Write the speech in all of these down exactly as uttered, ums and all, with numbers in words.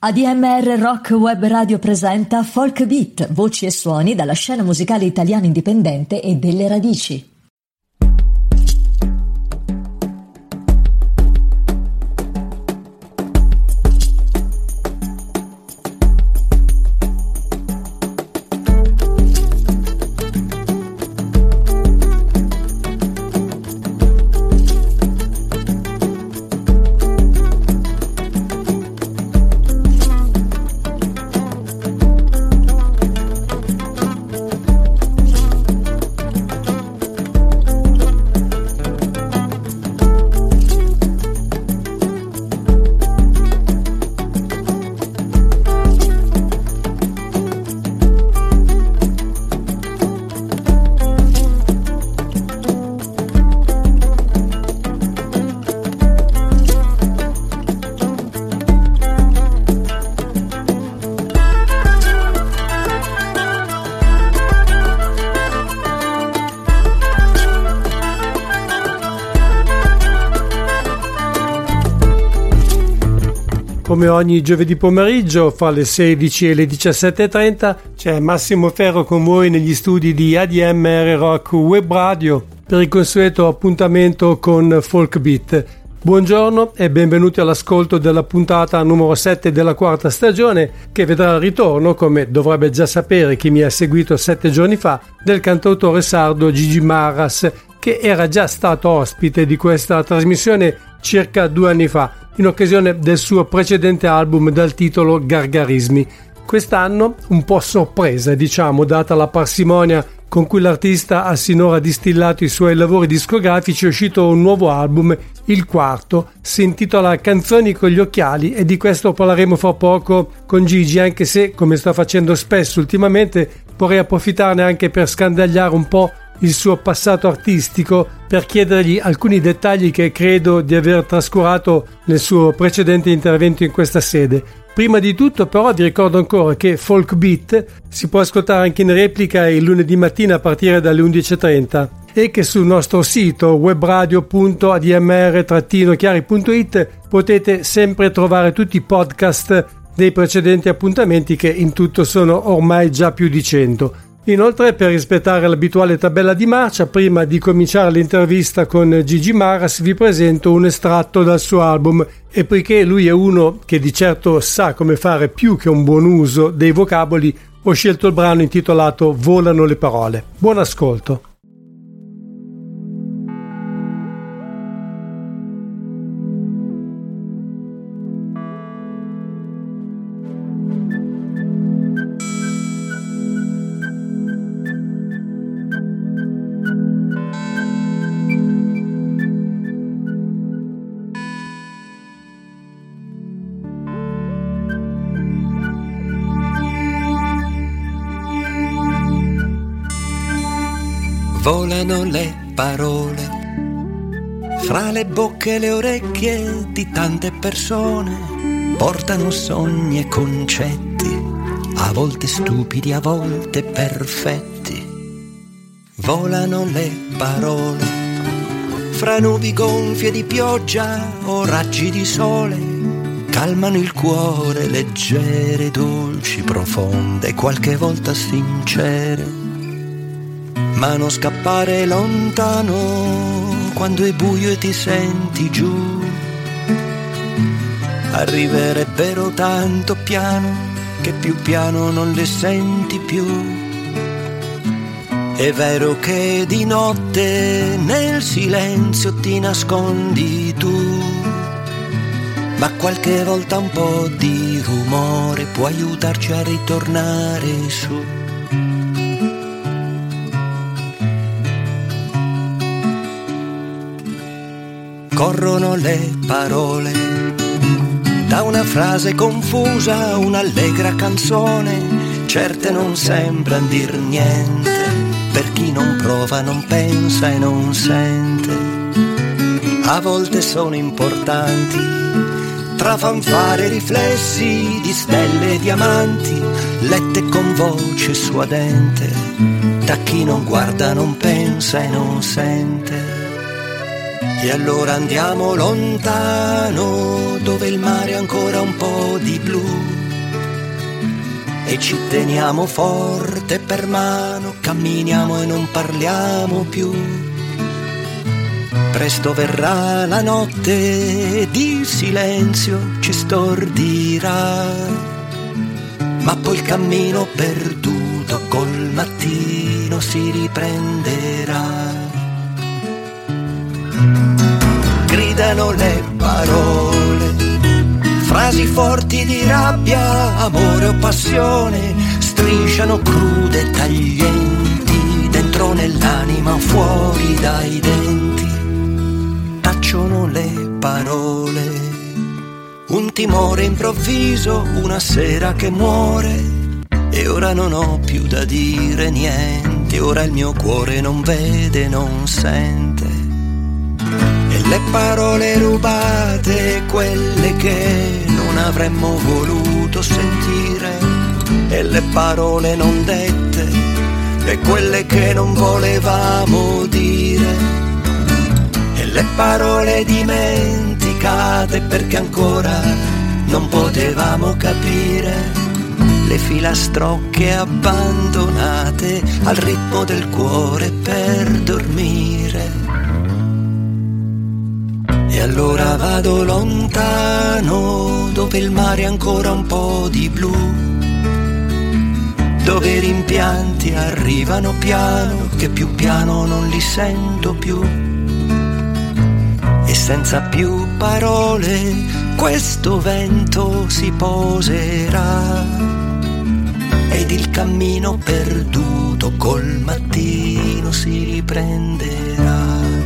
A D M R Rock Web Radio presenta Folk Beat, voci e suoni dalla scena musicale italiana indipendente e delle radici. Come ogni giovedì pomeriggio fra le sedici e le diciassette e trenta c'è Massimo Ferro con voi negli studi di A D M R Rock Web Radio per il consueto appuntamento con Folk Beat. Buongiorno e benvenuti all'ascolto della puntata numero sette della quarta stagione, che vedrà il ritorno, come dovrebbe già sapere chi mi ha seguito sette giorni fa, del cantautore sardo Gigi Marras, che era già stato ospite di questa trasmissione circa due anni fa, in occasione del suo precedente album dal titolo Gargarismi. Quest'anno, un po' sorpresa diciamo, data la parsimonia con cui l'artista ha sinora distillato i suoi lavori discografici, è uscito un nuovo album, il quarto, si intitola Canzoni con gli occhiali, e di questo parleremo fra poco con Gigi, anche se, come sto facendo spesso ultimamente, vorrei approfittarne anche per scandagliare un po' il suo passato artistico, per chiedergli alcuni dettagli che credo di aver trascurato nel suo precedente intervento in questa sede. Prima di tutto però vi ricordo ancora che Folk Beat si può ascoltare anche in replica il lunedì mattina a partire dalle undici e trenta e che sul nostro sito webradio punto a d m r chiari punto i t potete sempre trovare tutti i podcast dei precedenti appuntamenti, che in tutto sono ormai già più di cento. Inoltre, per rispettare l'abituale tabella di marcia, prima di cominciare l'intervista con Gigi Marras vi presento un estratto dal suo album, e poiché lui è uno che di certo sa come fare più che un buon uso dei vocaboli, ho scelto il brano intitolato Volano le parole. Buon ascolto. Volano le parole fra le bocche e le orecchie di tante persone, portano sogni e concetti, a volte stupidi, a volte perfetti. Volano le parole fra nubi gonfie di pioggia o raggi di sole, calmano il cuore, leggere, dolci, profonde, qualche volta sincere. Ma non scappare lontano quando è buio e ti senti giù. Arriverebbero tanto piano che più piano non le senti più. È vero che di notte nel silenzio ti nascondi tu, ma qualche volta un po' di rumore può aiutarci a ritornare su. Corrono le parole da una frase confusa a un'allegra canzone, certe non sembran dir niente, per chi non prova, non pensa e non sente. A volte sono importanti, tra fanfare e riflessi di stelle e diamanti, lette con voce suadente, da chi non guarda, non pensa e non sente. E allora andiamo lontano, dove il mare ha ancora un po' di blu, e ci teniamo forte per mano, camminiamo e non parliamo più. Presto verrà la notte di silenzio, ci stordirà, ma poi il cammino perduto col mattino si riprenderà. Gridano le parole, frasi forti di rabbia, amore o passione, strisciano crude e taglienti, dentro nell'anima o fuori dai denti. Tacciono le parole, un timore improvviso, una sera che muore, e ora non ho più da dire niente, ora il mio cuore non vede, non sente. E le parole rubate, quelle che non avremmo voluto sentire, e le parole non dette, e quelle che non volevamo dire, e le parole dimenticate perché ancora non potevamo capire, le filastrocche abbandonate al ritmo del cuore per dormire. E allora vado lontano, dove il mare ha ancora un po' di blu, dove i rimpianti arrivano piano, che più piano non li sento più. E senza più parole questo vento si poserà, ed il cammino perduto col mattino si riprenderà.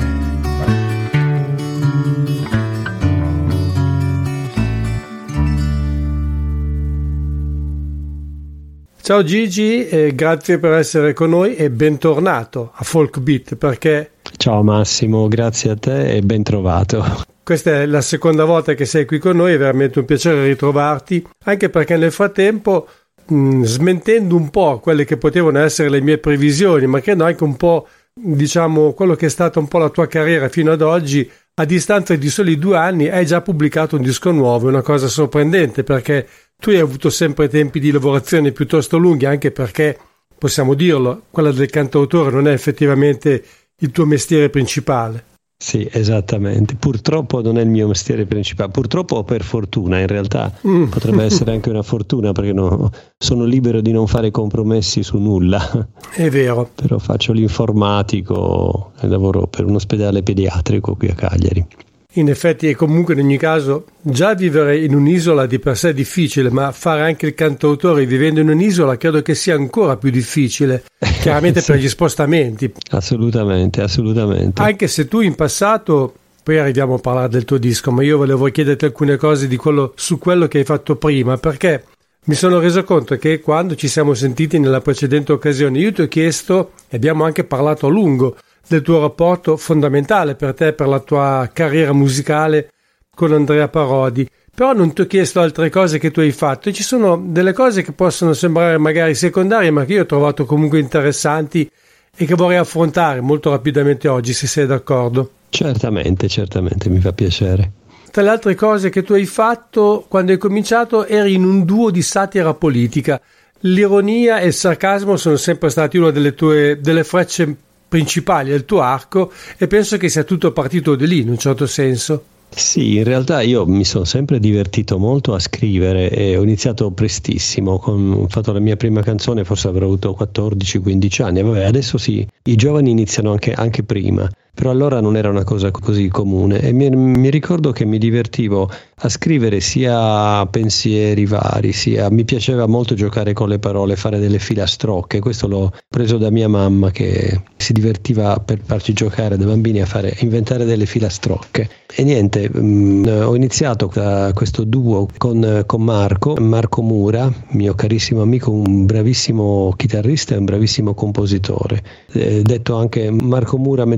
Ciao Gigi, e grazie per essere con noi e bentornato a Folk Beat, perché... Ciao Massimo, grazie a te e ben trovato. Questa è la seconda volta che sei qui con noi, è veramente un piacere ritrovarti, anche perché nel frattempo, mh, smentendo un po' quelle che potevano essere le mie previsioni, ma credo anche un po', diciamo, quello che è stata un po' la tua carriera fino ad oggi, a distanza di soli due anni hai già pubblicato un disco nuovo, è una cosa sorprendente perché tu hai avuto sempre tempi di lavorazione piuttosto lunghi, anche perché, possiamo dirlo, quella del cantautore non è effettivamente il tuo mestiere principale. Sì, esattamente. Purtroppo non è il mio mestiere principale. Purtroppo o per fortuna, in realtà mm. potrebbe essere anche una fortuna, perché no, sono libero di non fare compromessi su nulla. È vero. Però faccio l'informatico e lavoro per un ospedale pediatrico qui a Cagliari. In effetti, e comunque in ogni caso, già vivere in un'isola di per sé è difficile, ma fare anche il cantautore vivendo in un'isola credo che sia ancora più difficile, chiaramente sì. Per gli spostamenti. Assolutamente, assolutamente. Anche se tu in passato, poi arriviamo a parlare del tuo disco, ma io volevo chiederti alcune cose di quello, su quello che hai fatto prima, perché mi sono reso conto che quando ci siamo sentiti nella precedente occasione io ti ho chiesto, e abbiamo anche parlato a lungo, del tuo rapporto fondamentale per te, per la tua carriera musicale con Andrea Parodi, però non ti ho chiesto altre cose che tu hai fatto, e ci sono delle cose che possono sembrare magari secondarie ma che io ho trovato comunque interessanti e che vorrei affrontare molto rapidamente oggi, se sei d'accordo. Certamente, certamente, mi fa piacere. Tra le altre cose che tu hai fatto, quando hai cominciato eri in un duo di satira politica. L'ironia e il sarcasmo sono sempre stati una delle tue delle frecce principali del tuo arco, e penso che sia tutto partito di lì in un certo senso. Sì, in realtà io mi sono sempre divertito molto a scrivere e ho iniziato prestissimo, con, ho fatto la mia prima canzone, forse avrò avuto quattordici quindici anni, vabbè, adesso sì, i giovani iniziano anche, anche prima, però allora non era una cosa così comune, e mi, mi ricordo che mi divertivo a scrivere sia pensieri vari, sia mi piaceva molto giocare con le parole, fare delle filastrocche. Questo l'ho preso da mia mamma, che si divertiva per farci giocare da bambini a fare, inventare delle filastrocche. E niente, mh, ho iniziato da questo duo con, con Marco Marco Mura, mio carissimo amico, un bravissimo chitarrista e un bravissimo compositore, eh, detto anche Marco Mura mezzo Gaudi,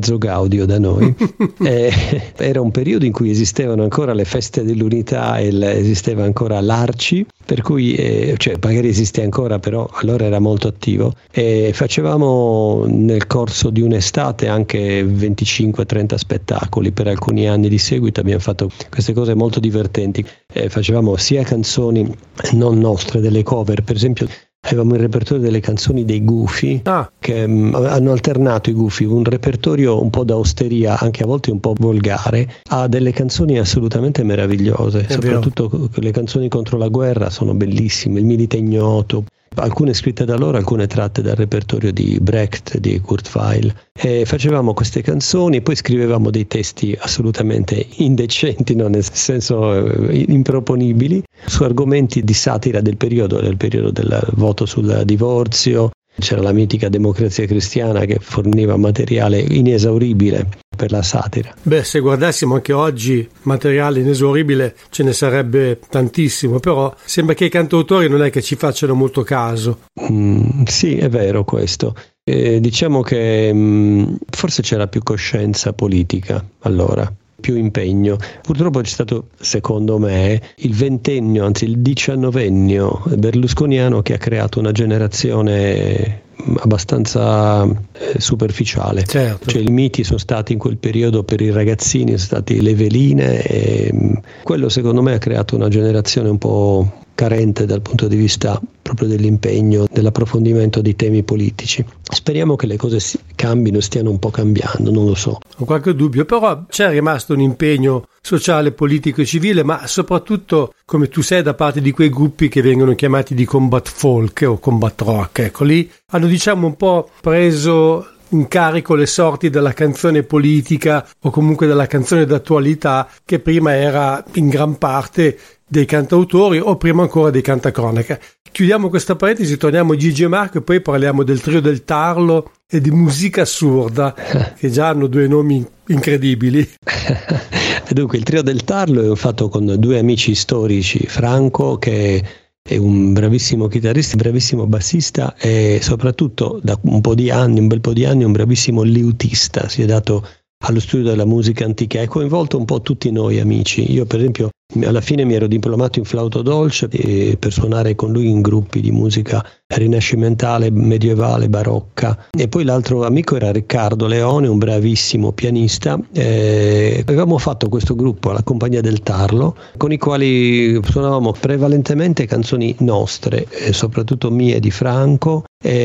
Claudio da noi. eh, era un periodo in cui esistevano ancora le feste dell'unità e le, esisteva ancora l'Arci, per cui eh, cioè magari esiste ancora, però allora era molto attivo, e facevamo nel corso di un'estate anche venticinque trenta spettacoli. Per alcuni anni di seguito abbiamo fatto queste cose molto divertenti, eh, facevamo sia canzoni non nostre, delle cover. Per esempio avevamo il repertorio delle canzoni dei Gufi, ah. che mh, hanno alternato i Gufi, un repertorio un po' da osteria, anche a volte un po' volgare, a delle canzoni assolutamente meravigliose. È soprattutto vero. Le canzoni contro la guerra sono bellissime, il Milite Ignoto, alcune scritte da loro, alcune tratte dal repertorio di Brecht, di Kurt Weill. E facevamo queste canzoni, poi scrivevamo dei testi assolutamente indecenti, no? Nel senso eh, improponibili, su argomenti di satira del periodo, del periodo del voto sul divorzio. C'era la mitica Democrazia Cristiana che forniva materiale inesauribile per la satira. Beh, se guardassimo anche oggi materiale inesauribile ce ne sarebbe tantissimo, però sembra che i cantautori non è che ci facciano molto caso. Mm, sì, è vero questo. Eh, diciamo che mh, forse c'era più coscienza politica allora, più impegno. Purtroppo c'è stato, secondo me, il ventennio, anzi il diciannovennio berlusconiano, che ha creato una generazione abbastanza eh, superficiale. Certo. Cioè i miti sono stati in quel periodo per i ragazzini, sono stati le veline, e mh, quello secondo me ha creato una generazione un po' carente dal punto di vista proprio dell'impegno, dell'approfondimento di temi politici. Speriamo che le cose si cambino, stiano un po' cambiando, non lo so. Ho qualche dubbio, però c'è rimasto un impegno sociale, politico e civile, ma soprattutto, come tu sai, da parte di quei gruppi che vengono chiamati di combat folk o combat rock. Ecco, lì hanno diciamo un po' preso in carico le sorti della canzone politica o comunque della canzone d'attualità, che prima era in gran parte dei cantautori o prima ancora dei cantacronaca. Chiudiamo questa parentesi, torniamo a Gigi e Marco e poi parliamo del trio del Tarlo e di Musica Assurda, che già hanno due nomi incredibili. Dunque, il trio del Tarlo è fatto con due amici storici, Franco, che è un bravissimo chitarrista, un bravissimo bassista, e soprattutto da un po' di anni, un bel po' di anni, un bravissimo liutista. Si è dato allo studio della musica antica, ha coinvolto un po' tutti noi amici. Io per esempio alla fine mi ero diplomato in flauto dolce e per suonare con lui in gruppi di musica rinascimentale, medievale, barocca. E poi l'altro amico era Riccardo Leone, un bravissimo pianista. E avevamo fatto questo gruppo alla Compagnia del Tarlo, con i quali suonavamo prevalentemente canzoni nostre, e soprattutto mie, di Franco.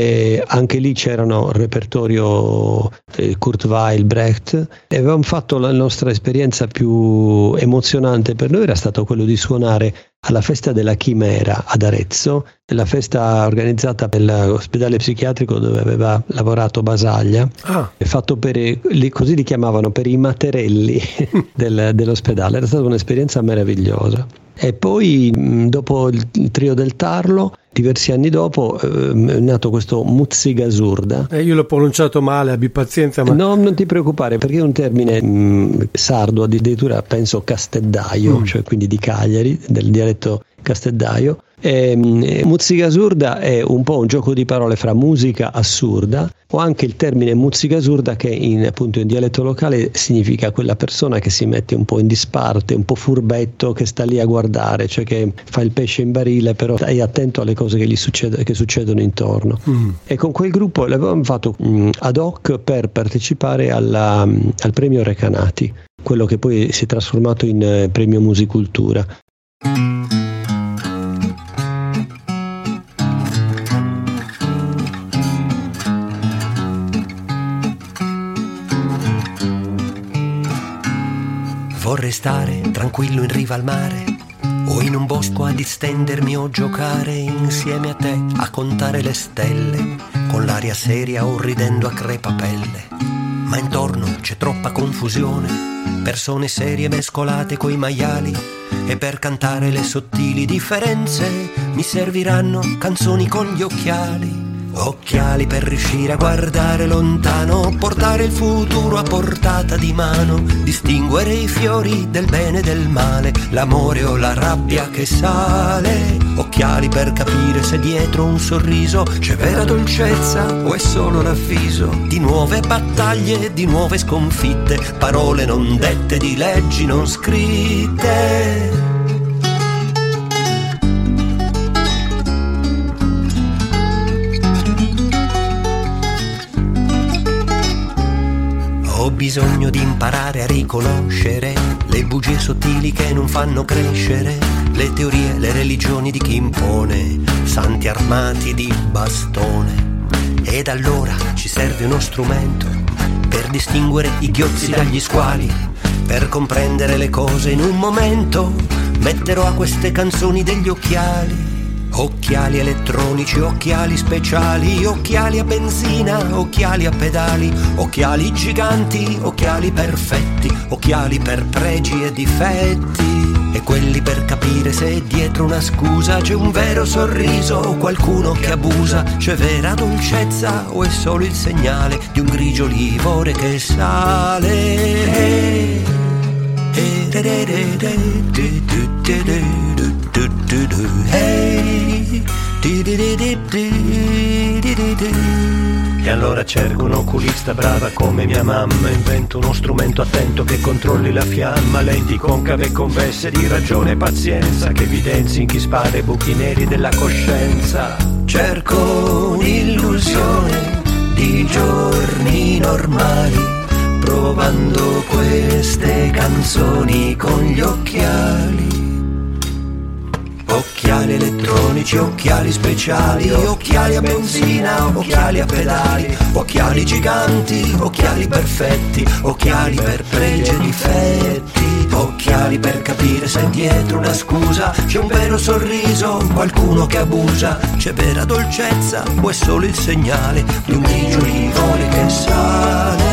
E anche lì c'erano il repertorio eh, Kurt Weill, Brecht, e avevamo fatto la nostra esperienza più emozionante per noi era stato quello di suonare alla festa della Chimera ad Arezzo, la festa organizzata per l'ospedale psichiatrico dove aveva lavorato Basaglia, ah. fatto per, li, così li chiamavano, per i materelli del, dell'ospedale. Era stata un'esperienza meravigliosa. E poi dopo il, il trio del Tarlo, diversi anni dopo, eh, è nato questo Muzzigasurda. Eh, io l'ho pronunciato male, abbi pazienza. Ma... No, non ti preoccupare, perché è un termine mh, sardo, addirittura penso casteddaio, mm. cioè quindi di Cagliari, del dialetto casteddaio. E, e, Muzzigasurda è un po' un gioco di parole fra musica assurda, o anche il termine Muzzigasurda, che in, appunto in dialetto locale significa quella persona che si mette un po' in disparte, un po' furbetto, che sta lì a guardare, cioè che fa il pesce in barile, però è attento alle cose che gli succede, che succedono intorno. Mm. E con quel gruppo l'avevamo fatto mh, ad hoc per partecipare alla, mh, al premio Recanati, quello che poi si è trasformato in eh, premio Musicultura. Vorrei stare tranquillo in riva al mare, o in un bosco a distendermi o giocare insieme a te a contare le stelle, con l'aria seria o ridendo a crepapelle. Ma intorno c'è troppa confusione, persone serie mescolate coi maiali, e per cantare le sottili differenze mi serviranno canzoni con gli occhiali. Occhiali per riuscire a guardare lontano, portare il futuro a portata di mano, distinguere i fiori del bene e del male, l'amore o la rabbia che sale. Occhiali occhiali per capire se dietro un sorriso c'è vera dolcezza o è solo l'avviso di nuove battaglie, di nuove sconfitte, parole non dette, di leggi non scritte. Ho bisogno di imparare a riconoscere le bugie sottili che non fanno crescere, le teorie, le religioni di chi impone, santi armati di bastone. Ed allora ci serve uno strumento per distinguere i ghiozzi dagli squali, per comprendere le cose in un momento. Metterò a queste canzoni degli occhiali. Occhiali elettronici, occhiali speciali, occhiali a benzina, occhiali a pedali, occhiali giganti, occhiali perfetti, occhiali per pregi e difetti, e quelli per capire se dietro una scusa c'è un vero sorriso o qualcuno che abusa, c'è vera dolcezza o è solo il segnale di un grigio livore che sale. Hey, e allora cerco un oculista brava come mia mamma, invento uno strumento attento che controlli la fiamma, lenti concave e convesse di ragione e pazienza che evidenzi in chi spara i buchi neri della coscienza. Cerco un'illusione di giorni normali, provando queste canzoni con gli occhiali. Occhiali elettronici, occhiali speciali, occhiali a benzina, occhiali a pedali, occhiali giganti, occhiali perfetti, occhiali per pregi e difetti, occhiali per capire se dietro una scusa c'è un vero sorriso, qualcuno che abusa, c'è vera dolcezza o è solo il segnale di un grigio livore che sale.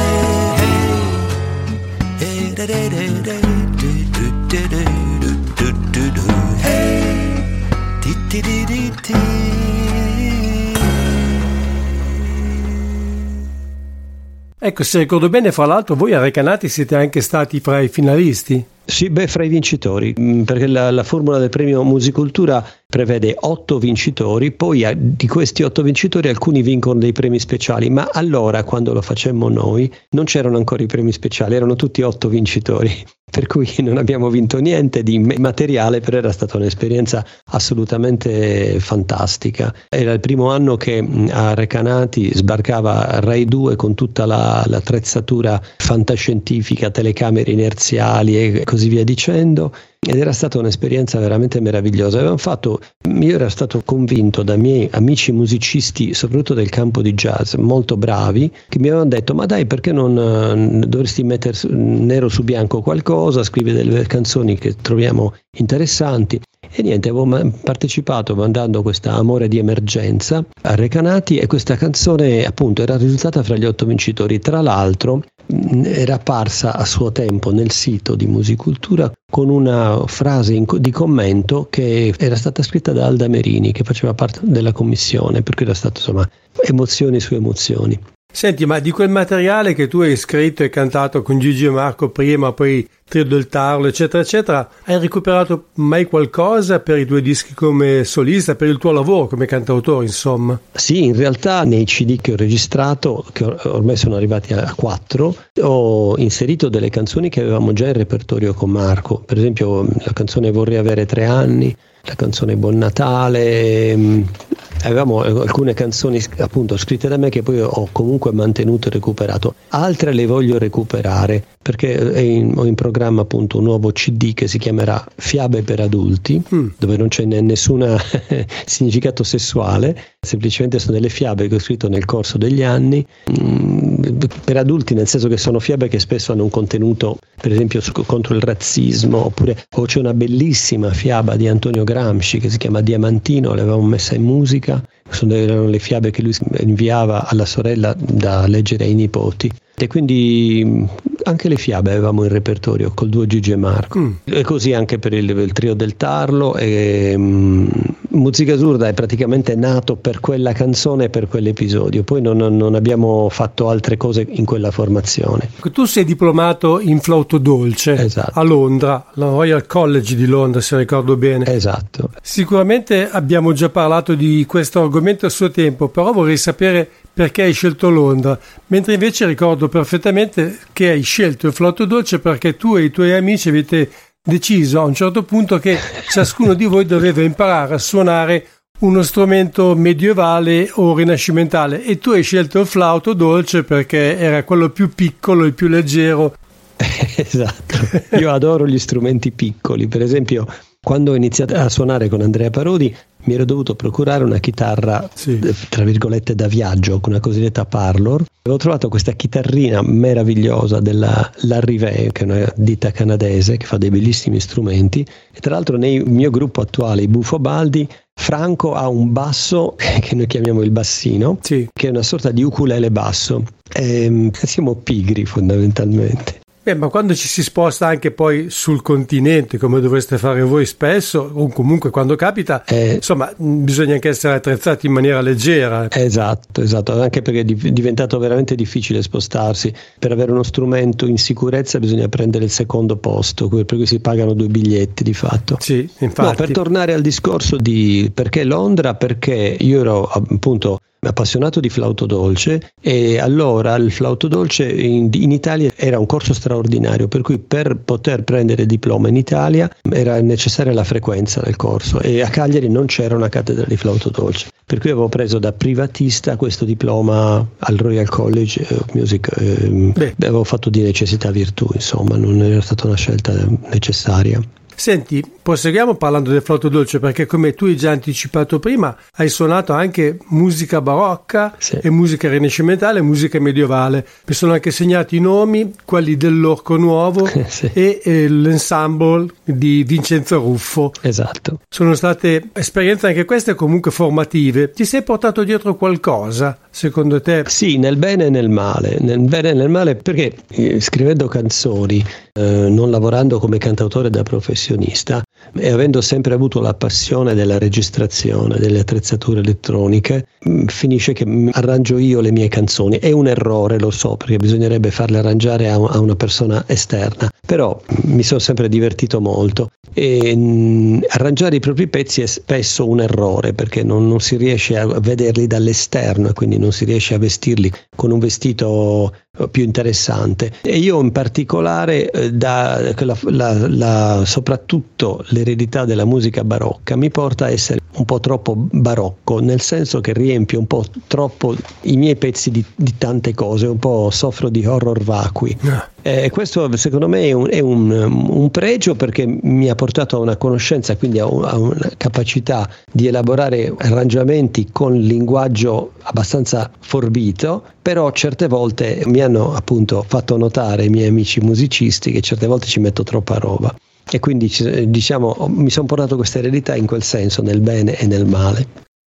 Ecco, se ricordo bene, fra l'altro voi a Recanati siete anche stati fra i finalisti. Sì, beh, fra i vincitori, perché la, la formula del premio Musicultura prevede otto vincitori, poi a, di questi otto vincitori alcuni vincono dei premi speciali, ma allora quando lo facemmo noi non c'erano ancora i premi speciali, erano tutti otto vincitori, per cui non abbiamo vinto niente di materiale, però era stata un'esperienza assolutamente fantastica. Era il primo anno che a Recanati sbarcava Rai due con tutta la, l'attrezzatura fantascientifica, telecamere inerziali e così via dicendo, ed era stata un'esperienza veramente meravigliosa. Avevamo fatto, io ero stato convinto da miei amici musicisti, soprattutto del campo di jazz, molto bravi, che mi avevano detto: ma dai, perché non dovresti mettere nero su bianco qualcosa, scrivere delle canzoni che troviamo interessanti. E niente, avevo partecipato mandando questa Amore di emergenza a Recanati, e questa canzone appunto era risultata fra gli otto vincitori. Tra l'altro era apparsa a suo tempo nel sito di Musicultura con una frase in, di commento che era stata scritta da Alda Merini, che faceva parte della commissione, per cui era stato, insomma, emozioni su emozioni. Senti, ma di quel materiale che tu hai scritto e cantato con Gigi e Marco prima, poi Trio del Tarlo, eccetera, eccetera, hai recuperato mai qualcosa per i tuoi dischi come solista, per il tuo lavoro come cantautore, insomma? Sì, in realtà nei C D che ho registrato, che ormai sono arrivati a quattro, ho inserito delle canzoni che avevamo già in repertorio con Marco. Per esempio la canzone Vorrei avere tre anni, la canzone Buon Natale. Avevamo alcune canzoni appunto scritte da me che poi ho comunque mantenuto e recuperato, altre le voglio recuperare perché è in, ho in programma appunto un nuovo C D che si chiamerà Fiabe per adulti, mm. dove non c'è nessun significato sessuale, semplicemente sono delle fiabe che ho scritto nel corso degli anni, mm, per adulti, nel senso che sono fiabe che spesso hanno un contenuto, per esempio su, contro il razzismo, oppure o c'è una bellissima fiaba di Antonio Gramsci che si chiama Diamantino, l'avevamo messa in musica. Sono, erano le fiabe che lui inviava alla sorella da leggere ai nipoti, e quindi anche le fiabe avevamo in repertorio col duo Gigi e Marco. Mm. E così anche per il, il Trio del Tarlo, e um, Musica Assurda è praticamente nato per quella canzone e per quell'episodio, poi non, non abbiamo fatto altre cose in quella formazione. Tu sei diplomato in flauto dolce, esatto, a Londra, la Royal College di Londra, se ricordo bene. Esatto. Sicuramente abbiamo già parlato di questo argomento a suo tempo, però vorrei sapere perché hai scelto Londra, mentre invece ricordo perfettamente che hai scelto il flauto dolce perché tu e i tuoi amici avete deciso a un certo punto che ciascuno di voi doveva imparare a suonare uno strumento medievale o rinascimentale, e tu hai scelto il flauto dolce perché era quello più piccolo e più leggero. Esatto, io adoro gli strumenti piccoli. Per esempio, quando ho iniziato a suonare con Andrea Parodi mi ero dovuto procurare una chitarra, sì, tra virgolette da viaggio, con una cosiddetta parlor. Avevo trovato questa chitarrina meravigliosa della Larrivée, che è una ditta canadese che fa dei bellissimi strumenti, e tra l'altro nel mio gruppo attuale, i Bufo Baldi, Franco ha un basso che noi chiamiamo il bassino, sì, che è una sorta di ukulele basso. E siamo pigri fondamentalmente. Beh, ma quando ci si sposta anche poi sul continente, come dovreste fare voi spesso, o comunque quando capita, eh, insomma, bisogna anche essere attrezzati in maniera leggera. Esatto, esatto, anche perché è diventato veramente difficile spostarsi. Per avere uno strumento in sicurezza bisogna prendere il secondo posto, per cui si pagano due biglietti di fatto. Sì, infatti. No, per tornare al discorso di perché Londra, perché io ero appunto appassionato di flauto dolce, e allora il flauto dolce in, in Italia era un corso straordinario, per cui per poter prendere il diploma in Italia era necessaria la frequenza del corso, e a Cagliari non c'era una cattedra di flauto dolce, per cui avevo preso da privatista questo diploma al Royal College of Music. eh, avevo fatto di necessità virtù, insomma, non era stata una scelta necessaria. Senti, proseguiamo parlando del flauto dolce, perché come tu hai già anticipato prima, hai suonato anche musica barocca, sì, e musica rinascimentale e musica medievale. Mi sono anche segnati i nomi, quelli dell'Orco Nuovo, sì, e, e l'ensemble di Vincenzo Ruffo. Esatto. Sono state esperienze anche queste comunque formative. Ti sei portato dietro qualcosa, secondo te? Sì, nel bene e nel male. Nel bene e nel male perché eh, scrivendo canzoni, eh, non lavorando come cantautore da professionista, e avendo sempre avuto la passione della registrazione, delle attrezzature elettroniche, finisce che arrangio io le mie canzoni. È un errore, lo so, perché bisognerebbe farle arrangiare a, a una persona esterna, però mi sono sempre divertito molto, e mh, arrangiare i propri pezzi è spesso un errore, perché non, non si riesce a vederli dall'esterno, e quindi non si riesce a vestirli con un vestito più interessante. E io in particolare, eh, da la, la, la, soprattutto l'eredità della musica barocca mi porta a essere un po' troppo barocco, nel senso che riempie un po' troppo i miei pezzi di, di tante cose, un po' soffro di horror vacui. E eh, questo secondo me è, un, è un, un pregio, perché mi ha portato a una conoscenza, quindi a, un, a una capacità di elaborare arrangiamenti con linguaggio abbastanza forbito, però certe volte mi hanno appunto fatto notare i miei amici musicisti che certe volte ci metto troppa roba, e quindi diciamo mi sono portato questa eredità in quel senso, nel bene e nel male.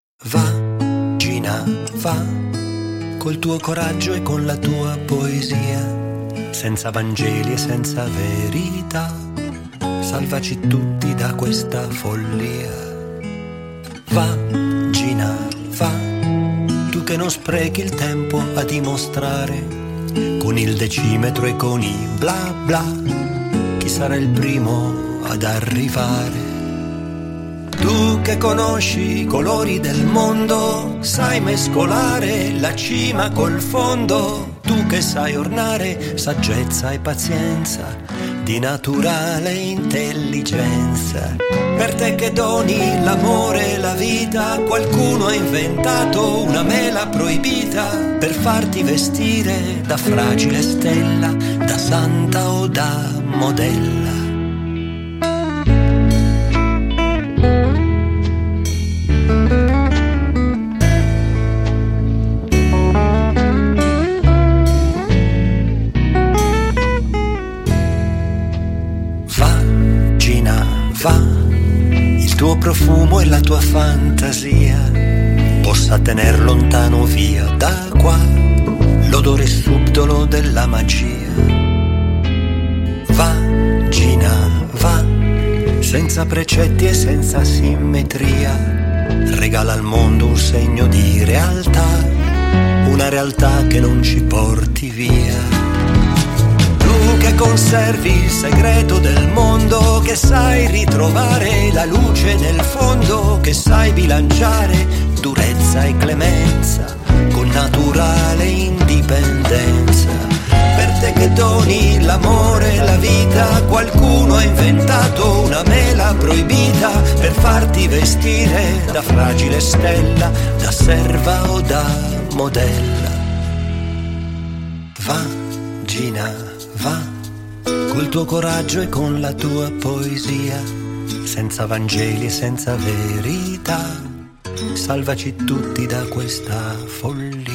Va, Gina, va, col tuo coraggio e con la tua poesia, senza Vangeli e senza verità, salvaci tutti da questa follia. Va, Gina, va, tu che non sprechi il tempo a dimostrare, con il decimetro e con i bla bla, chi sarà il primo ad arrivare. Tu che conosci i colori del mondo, sai mescolare la cima col fondo, tu che sai ornare saggezza e pazienza di naturale intelligenza. Per te che doni l'amore e la vita, qualcuno ha inventato una mela proibita per farti vestire da fragile stella, da santa o da modella. Il tuo profumo e la tua fantasia possa tener lontano via da qua l'odore subdolo della magia. Va, Gina, va, senza precetti e senza simmetria, regala al mondo un segno di realtà, una realtà che non ci porti via. Tu che conservi il segreto del mondo, che sai ritrovare la luce nel fondo, che sai bilanciare durezza e clemenza con naturale indipendenza. Per te che doni l'amore e la vita, qualcuno ha inventato una mela proibita per farti vestire da fragile stella, da serva o da modella. Va, Gina, va, col tuo coraggio e con la tua poesia, senza Vangeli e senza verità, salvaci tutti da questa follia.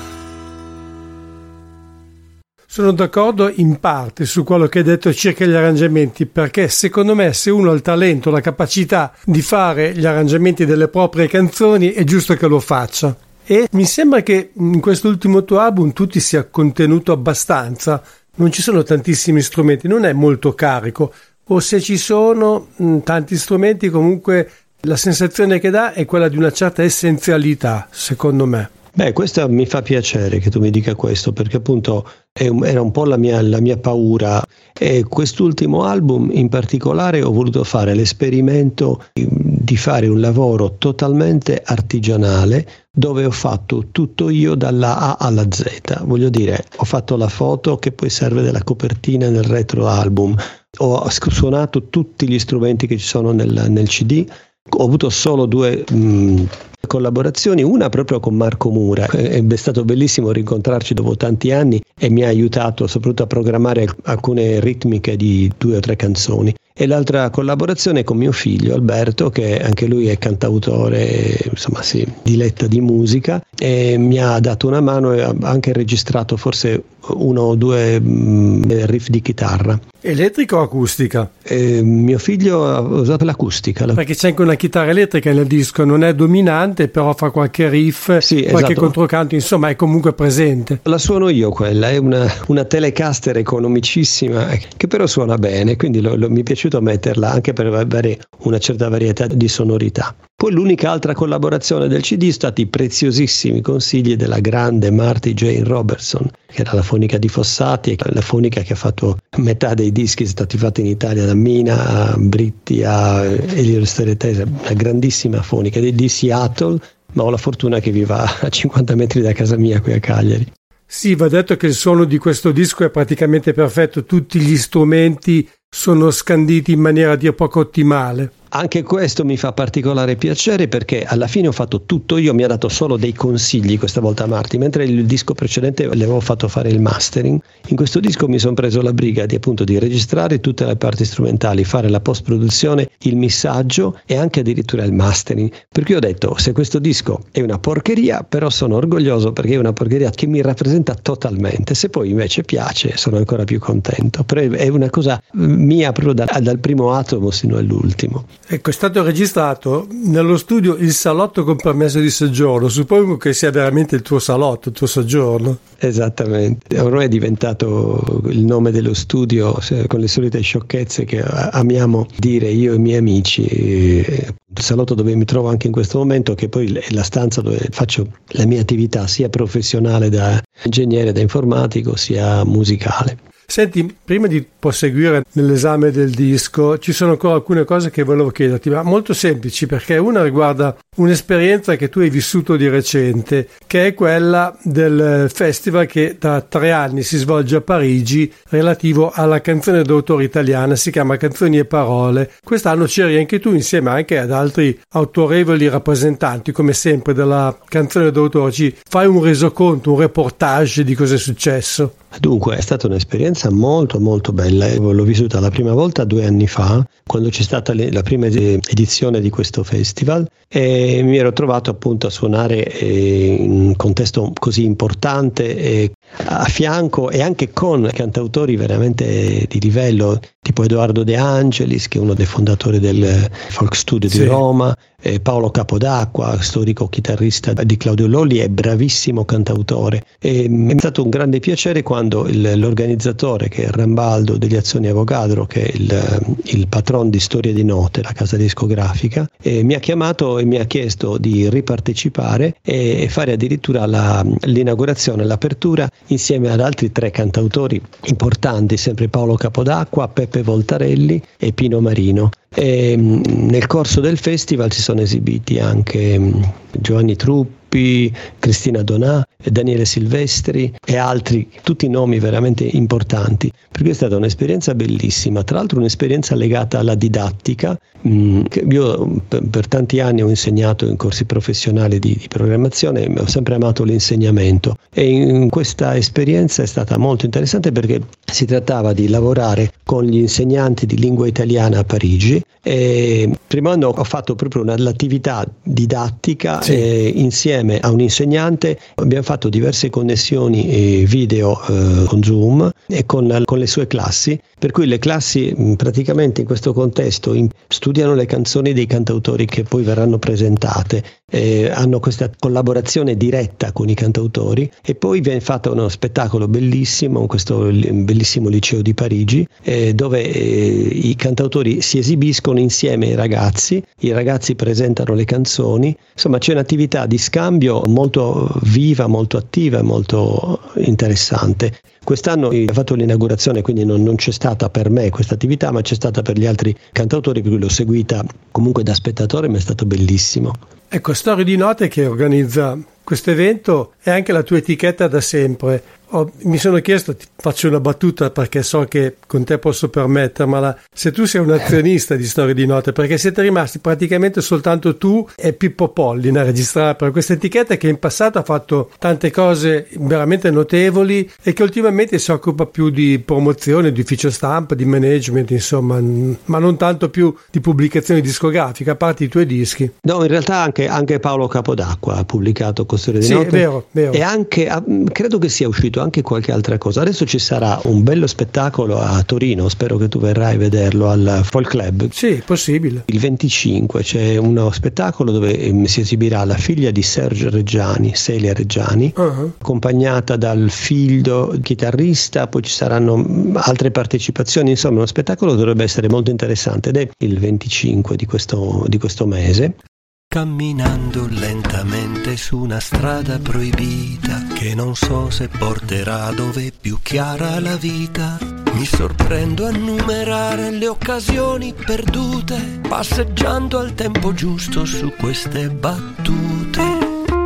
Sono d'accordo in parte su quello che hai detto circa gli arrangiamenti, perché secondo me se uno ha il talento, la capacità di fare gli arrangiamenti delle proprie canzoni, è giusto che lo faccia. E mi sembra che in quest'ultimo tuo album tu ti sia contenuto abbastanza, non ci sono tantissimi strumenti, non è molto carico, o se ci sono mh, tanti strumenti, comunque la sensazione che dà è quella di una certa essenzialità, secondo me. Beh, questo mi fa piacere che tu mi dica questo, perché appunto è un, era un po' la mia, la mia paura, e quest'ultimo album in particolare ho voluto fare l'esperimento di fare un lavoro totalmente artigianale, dove ho fatto tutto io dalla A alla Z. Voglio dire, ho fatto la foto che poi serve della copertina nel retro album, ho suonato tutti gli strumenti che ci sono nel, nel C D, ho avuto solo due mh, collaborazioni, una proprio con Marco Mura, è stato bellissimo rincontrarci dopo tanti anni e mi ha aiutato soprattutto a programmare alcune ritmiche di due o tre canzoni, e l'altra collaborazione con mio figlio Alberto, che anche lui è cantautore, insomma si diletta di musica, e mi ha dato una mano e ha anche registrato forse uno o due mh, riff di chitarra. Elettrica o acustica? Eh, mio figlio ha usato l'acustica. Perché c'è anche una chitarra elettrica nel disco, non è dominante, però fa qualche riff, sì, qualche esatto. controcanto, insomma è comunque presente. La suono io quella, è una, una Telecaster economicissima che però suona bene, quindi lo, lo, mi è piaciuto metterla anche per avere una certa varietà di sonorità. Poi l'unica altra collaborazione del C D sono stati i preziosissimi consigli della grande Marty Jane Robertson, che era la fonica di Fossati, e la fonica che ha fatto metà dei dischi sono stati fatti in Italia, da Mina a Britti a Elio Steretese, una grandissima fonica di, di Seattle, ma ho la fortuna che viva a cinquanta metri da casa mia qui a Cagliari. Sì, va detto che il suono di questo disco è praticamente perfetto, tutti gli strumenti sono scanditi in maniera a dir poco ottimale. Anche questo mi fa particolare piacere, perché alla fine ho fatto tutto io, mi ha dato solo dei consigli questa volta Marti, mentre il disco precedente le avevo fatto fare il mastering. In questo disco mi sono preso la briga di appunto di registrare tutte le parti strumentali, fare la post produzione, il missaggio e anche addirittura il mastering, perché ho detto se questo disco è una porcheria, però sono orgoglioso perché è una porcheria che mi rappresenta totalmente, se poi invece piace sono ancora più contento, però è una cosa mia proprio da, dal primo atomo sino all'ultimo. Ecco, è stato registrato nello studio Il Salotto con permesso di soggiorno, suppongo che sia veramente il tuo salotto, il tuo soggiorno. Esattamente, ormai è diventato il nome dello studio, con le solite sciocchezze che amiamo dire io e i miei amici. Il salotto dove mi trovo anche in questo momento, che poi è la stanza dove faccio la mia attività sia professionale da ingegnere, da informatico, sia musicale. Senti, prima di proseguire nell'esame del disco, ci sono ancora alcune cose che volevo chiederti, ma molto semplici, perché una riguarda un'esperienza che tu hai vissuto di recente, che è quella del festival che da tre anni si svolge a Parigi relativo alla canzone d'autore italiana, si chiama Canzoni e Parole. Quest'anno c'eri anche tu insieme anche ad altri autorevoli rappresentanti, come sempre, della canzone d'autore. Ci fai un resoconto, un reportage di cosa è successo? Dunque, è stata un'esperienza molto molto bella. L'ho vissuta la prima volta due anni fa, quando c'è stata le, la prima edizione di questo festival, e mi ero trovato appunto a suonare eh, in un contesto così importante, eh, a fianco e anche con cantautori veramente di livello, tipo Edoardo De Angelis, che è uno dei fondatori del Folk Studio di sì. Roma, eh, Paolo Capodacqua, storico chitarrista di Claudio Lolli e bravissimo cantautore. E, mh, è stato un grande piacere quando il, l'organizzatore, che è Rambaldo degli Azioni Avogadro, che è il, il patron di Storia di Note, la casa discografica, eh, mi ha chiamato e mi ha chiesto di ripartecipare e, e fare addirittura la, l'inaugurazione, l'apertura insieme ad altri tre cantautori importanti, sempre Paolo Capodacqua, Peppe Voltarelli e Pino Marino. E, nel corso del festival si sono esibiti anche Giovanni Truppi, Cristina Donà, Daniele Silvestri e altri, tutti nomi veramente importanti, perché è stata un'esperienza bellissima, tra l'altro un'esperienza legata alla didattica. Io per tanti anni ho insegnato in corsi professionali di, di programmazione, ho sempre amato l'insegnamento e in questa esperienza è stata molto interessante perché si trattava di lavorare con gli insegnanti di lingua italiana a Parigi. E il primo anno ho fatto proprio una, l'attività didattica, sì. E insieme a un insegnante abbiamo fatto diverse connessioni e video eh, con Zoom e con, con le sue classi, per cui le classi mh, praticamente in questo contesto in, studiano le canzoni dei cantautori che poi verranno presentate, eh, hanno questa collaborazione diretta con i cantautori e poi viene fatto uno spettacolo bellissimo in questo bellissimo liceo di Parigi, eh, dove eh, i cantautori si esibiscono insieme ai ragazzi, i ragazzi presentano le canzoni, insomma c'è un'attività di scambio molto viva, molto attiva e molto interessante. Quest'anno ho fatto l'inaugurazione, quindi non, non c'è stata per me questa attività, ma c'è stata per gli altri cantautori, per cui l'ho seguita comunque da spettatore, ma è stato bellissimo. Ecco, Storia di Note, che organizza questo evento, è anche la tua etichetta da sempre. Oh, mi sono chiesto, ti faccio una battuta perché so che con te posso permettermela, se tu sei un azionista di Storia di Note, perché siete rimasti praticamente soltanto tu e Pippo Pollin a registrare per questa etichetta, che in passato ha fatto tante cose veramente notevoli e che ultimamente si occupa più di promozione, di ufficio stampa, di management, insomma, ma non tanto più di pubblicazioni discografiche, a parte i tuoi dischi. No, in realtà anche, anche Paolo Capodacqua ha pubblicato con Storia di sì, Note. È vero, vero. E anche, credo che sia uscito anche qualche altra cosa. Adesso ci sarà un bello spettacolo a Torino, spero che tu verrai a vederlo, al Folk Club. Sì, possibile. Il venticinque c'è uno spettacolo dove si esibirà la figlia di Sergio Reggiani, Celia Reggiani, uh-huh. accompagnata dal figlio chitarrista, poi ci saranno altre partecipazioni, insomma uno spettacolo dovrebbe essere molto interessante ed è il venticinque di questo, di questo mese. Camminando lentamente su una strada proibita che non so se porterà dove è più chiara la vita, mi sorprendo a numerare le occasioni perdute, passeggiando al tempo giusto su queste battute.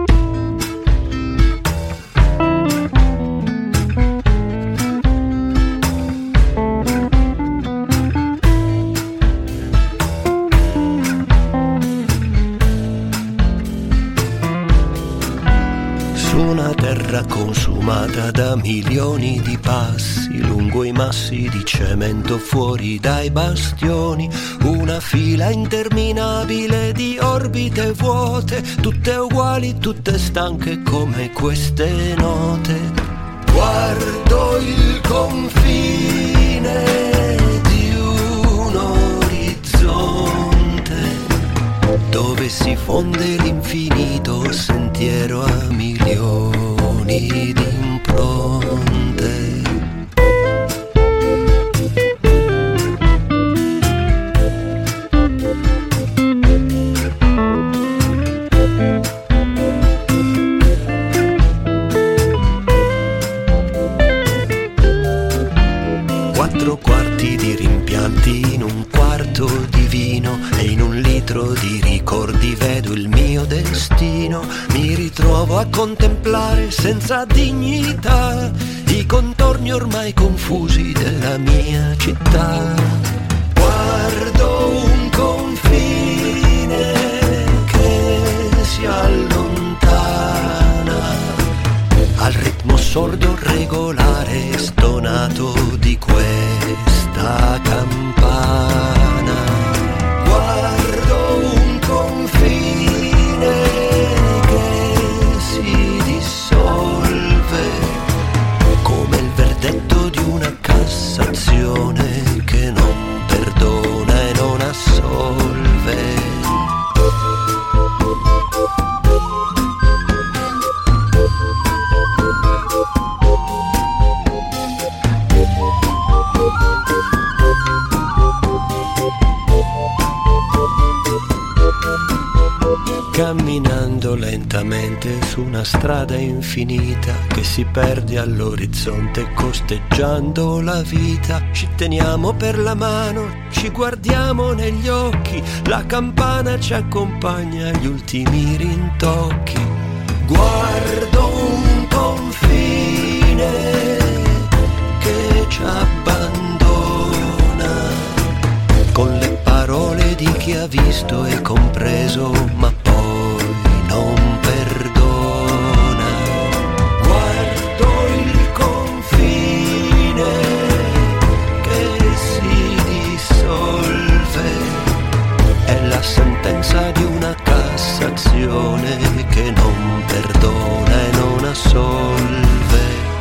Consumata da milioni di passi lungo i massi di cemento fuori dai bastioni, una fila interminabile di orbite vuote, tutte uguali, tutte stanche come queste note. Guardo il confine di un orizzonte dove si fonde l'infinito sentiero a milioni di impronte. Quattro quarti di rimpianti in un quarto di vino e in un litro di ricordi vedo il mio destino. Mi ritrovo a contemplare senza dignità i contorni ormai confusi della mia città. Guardo un confine che si allontana al ritmo sordo, regolare, stonato di questa campana. Guardo un confine che si dissolve come il verdetto di una Cassazione che non perdona e non assolve. camminando lentamente su una strada infinita che si perde all'orizzonte costeggiando la vita. Ci teniamo per la mano, ci guardiamo negli occhi, la campana ci accompagna agli ultimi rintocchi. Guardo un confine che ci abbandona con le parole di chi ha visto e compreso ma poi non perdona. Guardo il confine che si dissolve, è la sentenza di una Cassazione che non perdona e non assolve.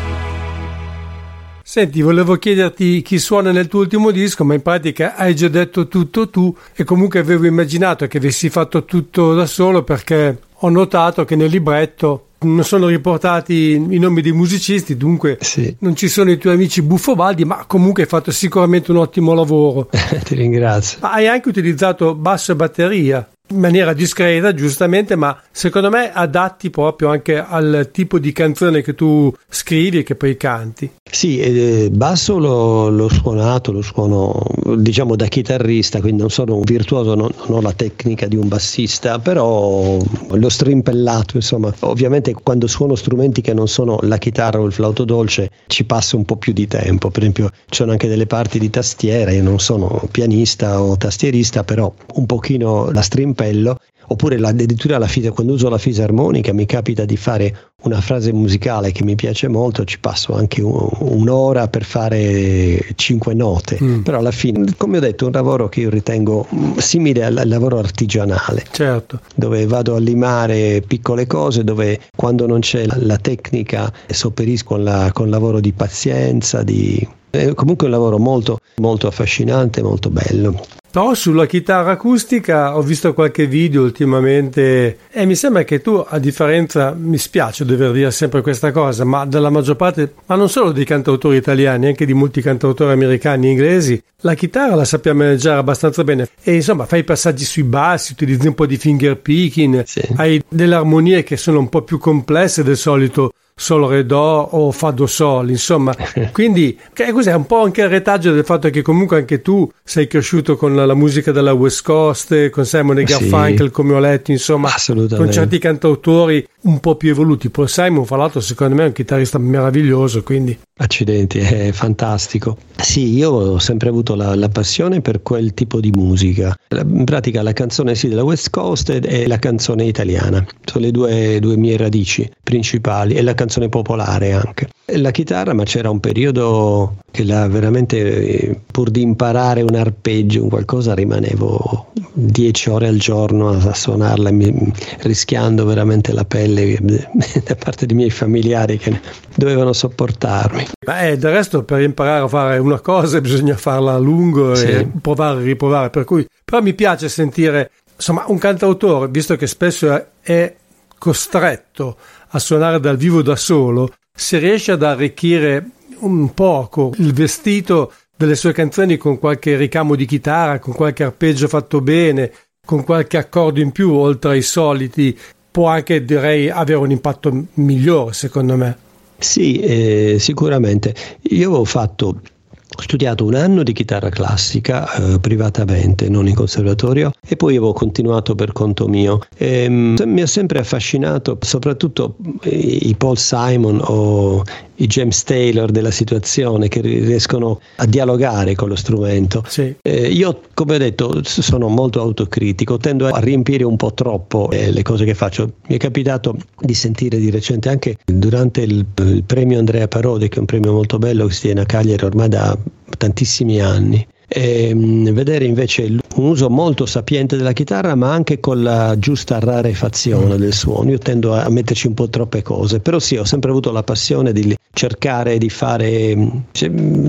Senti, volevo chiederti chi suona nel tuo ultimo disco, ma in pratica hai già detto tutto tu, e comunque avevo immaginato che avessi fatto tutto da solo, perché ho notato che nel libretto non sono riportati i nomi dei musicisti, dunque sì. Non ci sono i tuoi amici Buffobaldi, ma comunque hai fatto sicuramente un ottimo lavoro. Ti ringrazio. Ma hai anche utilizzato basso e batteria in maniera discreta, giustamente, ma secondo me adatti proprio anche al tipo di canzone che tu scrivi e che poi canti. Sì, eh, basso l'ho, l'ho suonato, lo suono diciamo da chitarrista, quindi non sono un virtuoso, non, non ho la tecnica di un bassista, però l'ho strimpellato, insomma. Ovviamente quando suono strumenti che non sono la chitarra o il flauto dolce ci passa un po' più di tempo. Per esempio ci sono anche delle parti di tastiera, io non sono pianista o tastierista, però un pochino la strimpello. Oppure la, addirittura la fisa, quando uso la fisarmonica mi capita di fare una frase musicale che mi piace molto, ci passo anche un, un'ora per fare cinque note, mm. però alla fine, come ho detto, è un lavoro che io ritengo simile al, al lavoro artigianale, certo, dove vado a limare piccole cose, dove quando non c'è la, la tecnica sopperisco con, la, con lavoro di pazienza, di... è comunque un lavoro molto, molto affascinante, molto bello. Però sulla chitarra acustica ho visto qualche video ultimamente e mi sembra che tu, a differenza, mi spiace dover dire sempre questa cosa, ma della maggior parte, ma non solo dei cantautori italiani, anche di molti cantautori americani e inglesi, la chitarra la sappiamo maneggiare abbastanza bene e insomma fai passaggi sui bassi, utilizzi un po' di finger picking, sì. Hai delle armonie che sono un po' più complesse del solito Sol Re Do o Fa Do Sol, insomma, quindi che cos'è un po' anche il retaggio del fatto che comunque anche tu sei cresciuto con la, la musica della West Coast, con Simon e Garfunkel, sì. Come ho letto, insomma, con certi cantautori un po' più evoluti. Paul Simon, fra l'altro, secondo me è un chitarrista meraviglioso, quindi accidenti, è fantastico. Sì, io ho sempre avuto la, la passione per quel tipo di musica. In pratica la canzone sì della West Coast e la canzone italiana sono le due, due mie radici principali, e la canzone popolare anche. E la chitarra, ma c'era un periodo che la veramente, pur di imparare un arpeggio, un qualcosa, rimanevo dieci ore al giorno a suonarla, rischiando veramente la pelle da parte dei miei familiari che dovevano sopportarmi. Beh, del resto per imparare a fare una cosa bisogna farla a lungo, sì. E provare e riprovare, per cui però mi piace sentire, insomma, un cantautore, visto che spesso è costretto a suonare dal vivo da solo, se riesce ad arricchire un poco il vestito delle sue canzoni con qualche ricamo di chitarra, con qualche arpeggio fatto bene, con qualche accordo in più oltre ai soliti, può anche, direi, avere un impatto migliore, secondo me. Sì, eh, sicuramente. Io ho fatto Ho studiato un anno di chitarra classica eh, privatamente, non in conservatorio, e poi avevo continuato per conto mio. E, mh, mi ha sempre affascinato soprattutto i, i Paul Simon o i James Taylor della situazione, che riescono a dialogare con lo strumento. Sì. Eh, io, come ho detto, sono molto autocritico, tendo a riempire un po' troppo eh, le cose che faccio. Mi è capitato di sentire di recente, anche durante il, il premio Andrea Parodi, che è un premio molto bello che si tiene a Cagliari ormai da tantissimi anni, e mh, vedere invece un uso molto sapiente della chitarra, ma anche con la giusta rarefazione del suono. Io tendo a metterci un po' troppe cose, però sì, ho sempre avuto la passione di cercare di fare, cioè,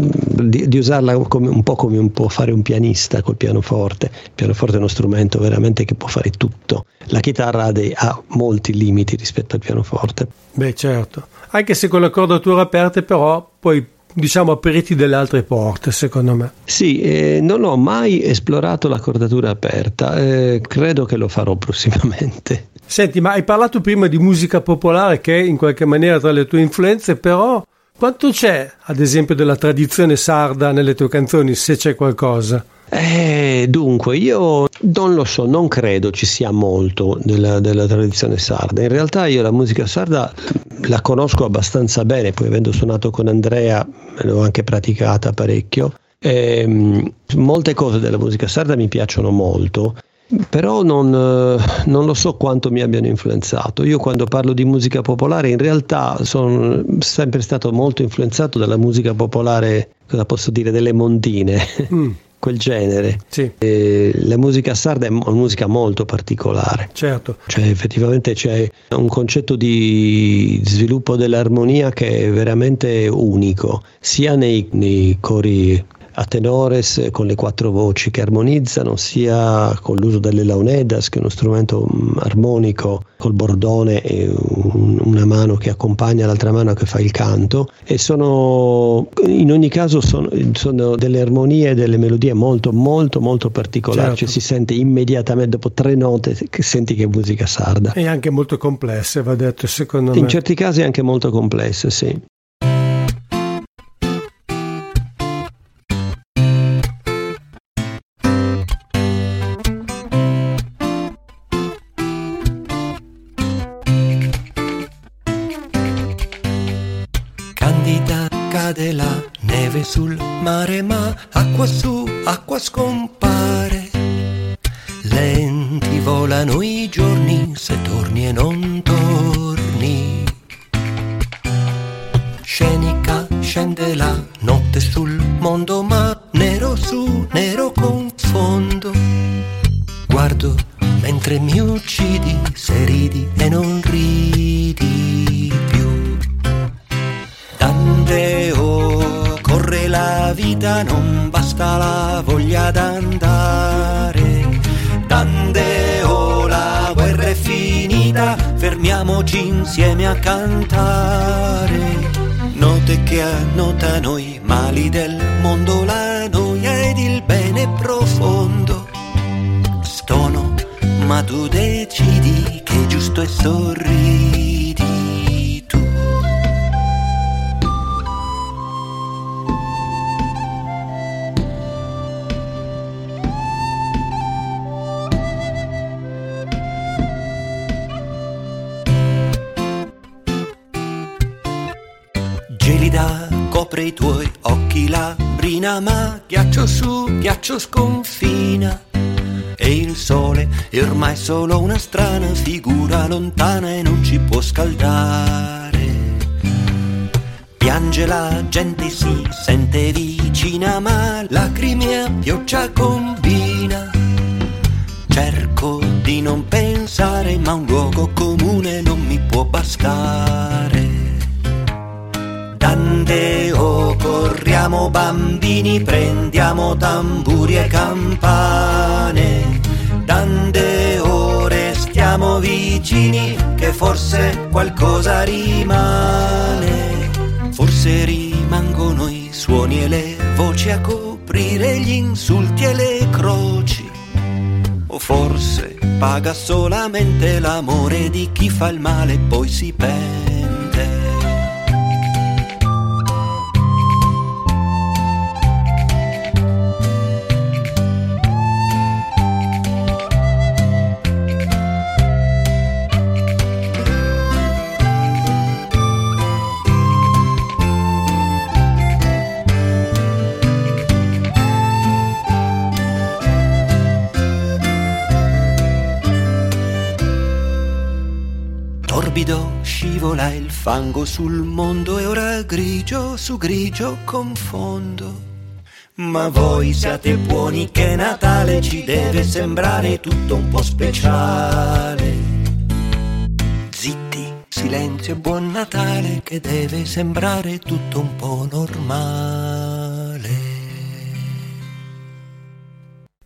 di, di usarla come, un po' come un può fare un pianista col pianoforte. Il pianoforte è uno strumento veramente che può fare tutto. La chitarra ha, dei, ha molti limiti rispetto al pianoforte. Beh, certo, anche se con le cordature aperte, però poi, diciamo, apriti delle altre porte, secondo me. Sì, eh, non ho mai esplorato la cordatura aperta, eh, credo che lo farò prossimamente. Senti, ma hai parlato prima di musica popolare che è in qualche maniera tra le tue influenze, però quanto c'è, ad esempio, della tradizione sarda nelle tue canzoni, se c'è qualcosa? Eh, dunque, io non lo so, non credo ci sia molto della, della tradizione sarda. In realtà io la musica sarda la conosco abbastanza bene, poi avendo suonato con Andrea l'ho anche praticata parecchio. Eh, molte cose della musica sarda mi piacciono molto, però non, non lo so quanto mi abbiano influenzato. Io quando parlo di musica popolare in realtà sono sempre stato molto influenzato dalla musica popolare, cosa posso dire, delle mondine. Mm. Quel genere. Sì. Eh, la musica sarda è una musica molto particolare. Certo. Cioè effettivamente c'è un concetto di sviluppo dell'armonia che è veramente unico, sia nei, nei cori a tenores con le quattro voci che armonizzano, sia con l'uso delle launedas, che è uno strumento armonico col bordone e un, una mano che accompagna l'altra mano che fa il canto, e sono in ogni caso sono, sono delle armonie e delle melodie molto molto molto particolari. Certo. Cioè si sente immediatamente dopo tre note che senti che è musica sarda, e anche molto complesse, va detto, secondo me in certi casi anche molto complesse, sì. Cade la neve sul mare, ma acqua su, acqua scompare. Lenti volano i giorni, se torni e non torni. Scenica scende la notte sul mondo, ma nero su, nero confondo. Guardo mentre mi uccidi, se ridi e non ridi più. Dandeo, corre la vita, non basta la voglia d'andare. Dandeo, la guerra è finita, fermiamoci insieme a cantare. Note che annotano i mali del mondo, la noia ed il bene profondo. Stono, ma tu decidi che è giusto e sorridi. Gelida copre i tuoi occhi, la brina, ma ghiaccio su, ghiaccio sconfina. E il sole è ormai solo una strana figura lontana e non ci può scaldare. Piange la gente, si sente vicina, ma lacrime a pioggia combina. Cerco di non pensare, ma un luogo comune non mi può bastare. Dandeo, corriamo bambini, prendiamo tamburi e campane. Dandeo, restiamo vicini, che forse qualcosa rimane. Forse rimangono i suoni e le voci a coprire gli insulti e le croci. O forse paga solamente l'amore di chi fa il male e poi si pente. Torbido scivola il fango sul mondo e ora grigio su grigio confondo. Ma voi siate buoni che Natale ci deve sembrare tutto un po' speciale. Zitti, silenzio e buon Natale che deve sembrare tutto un po' normale.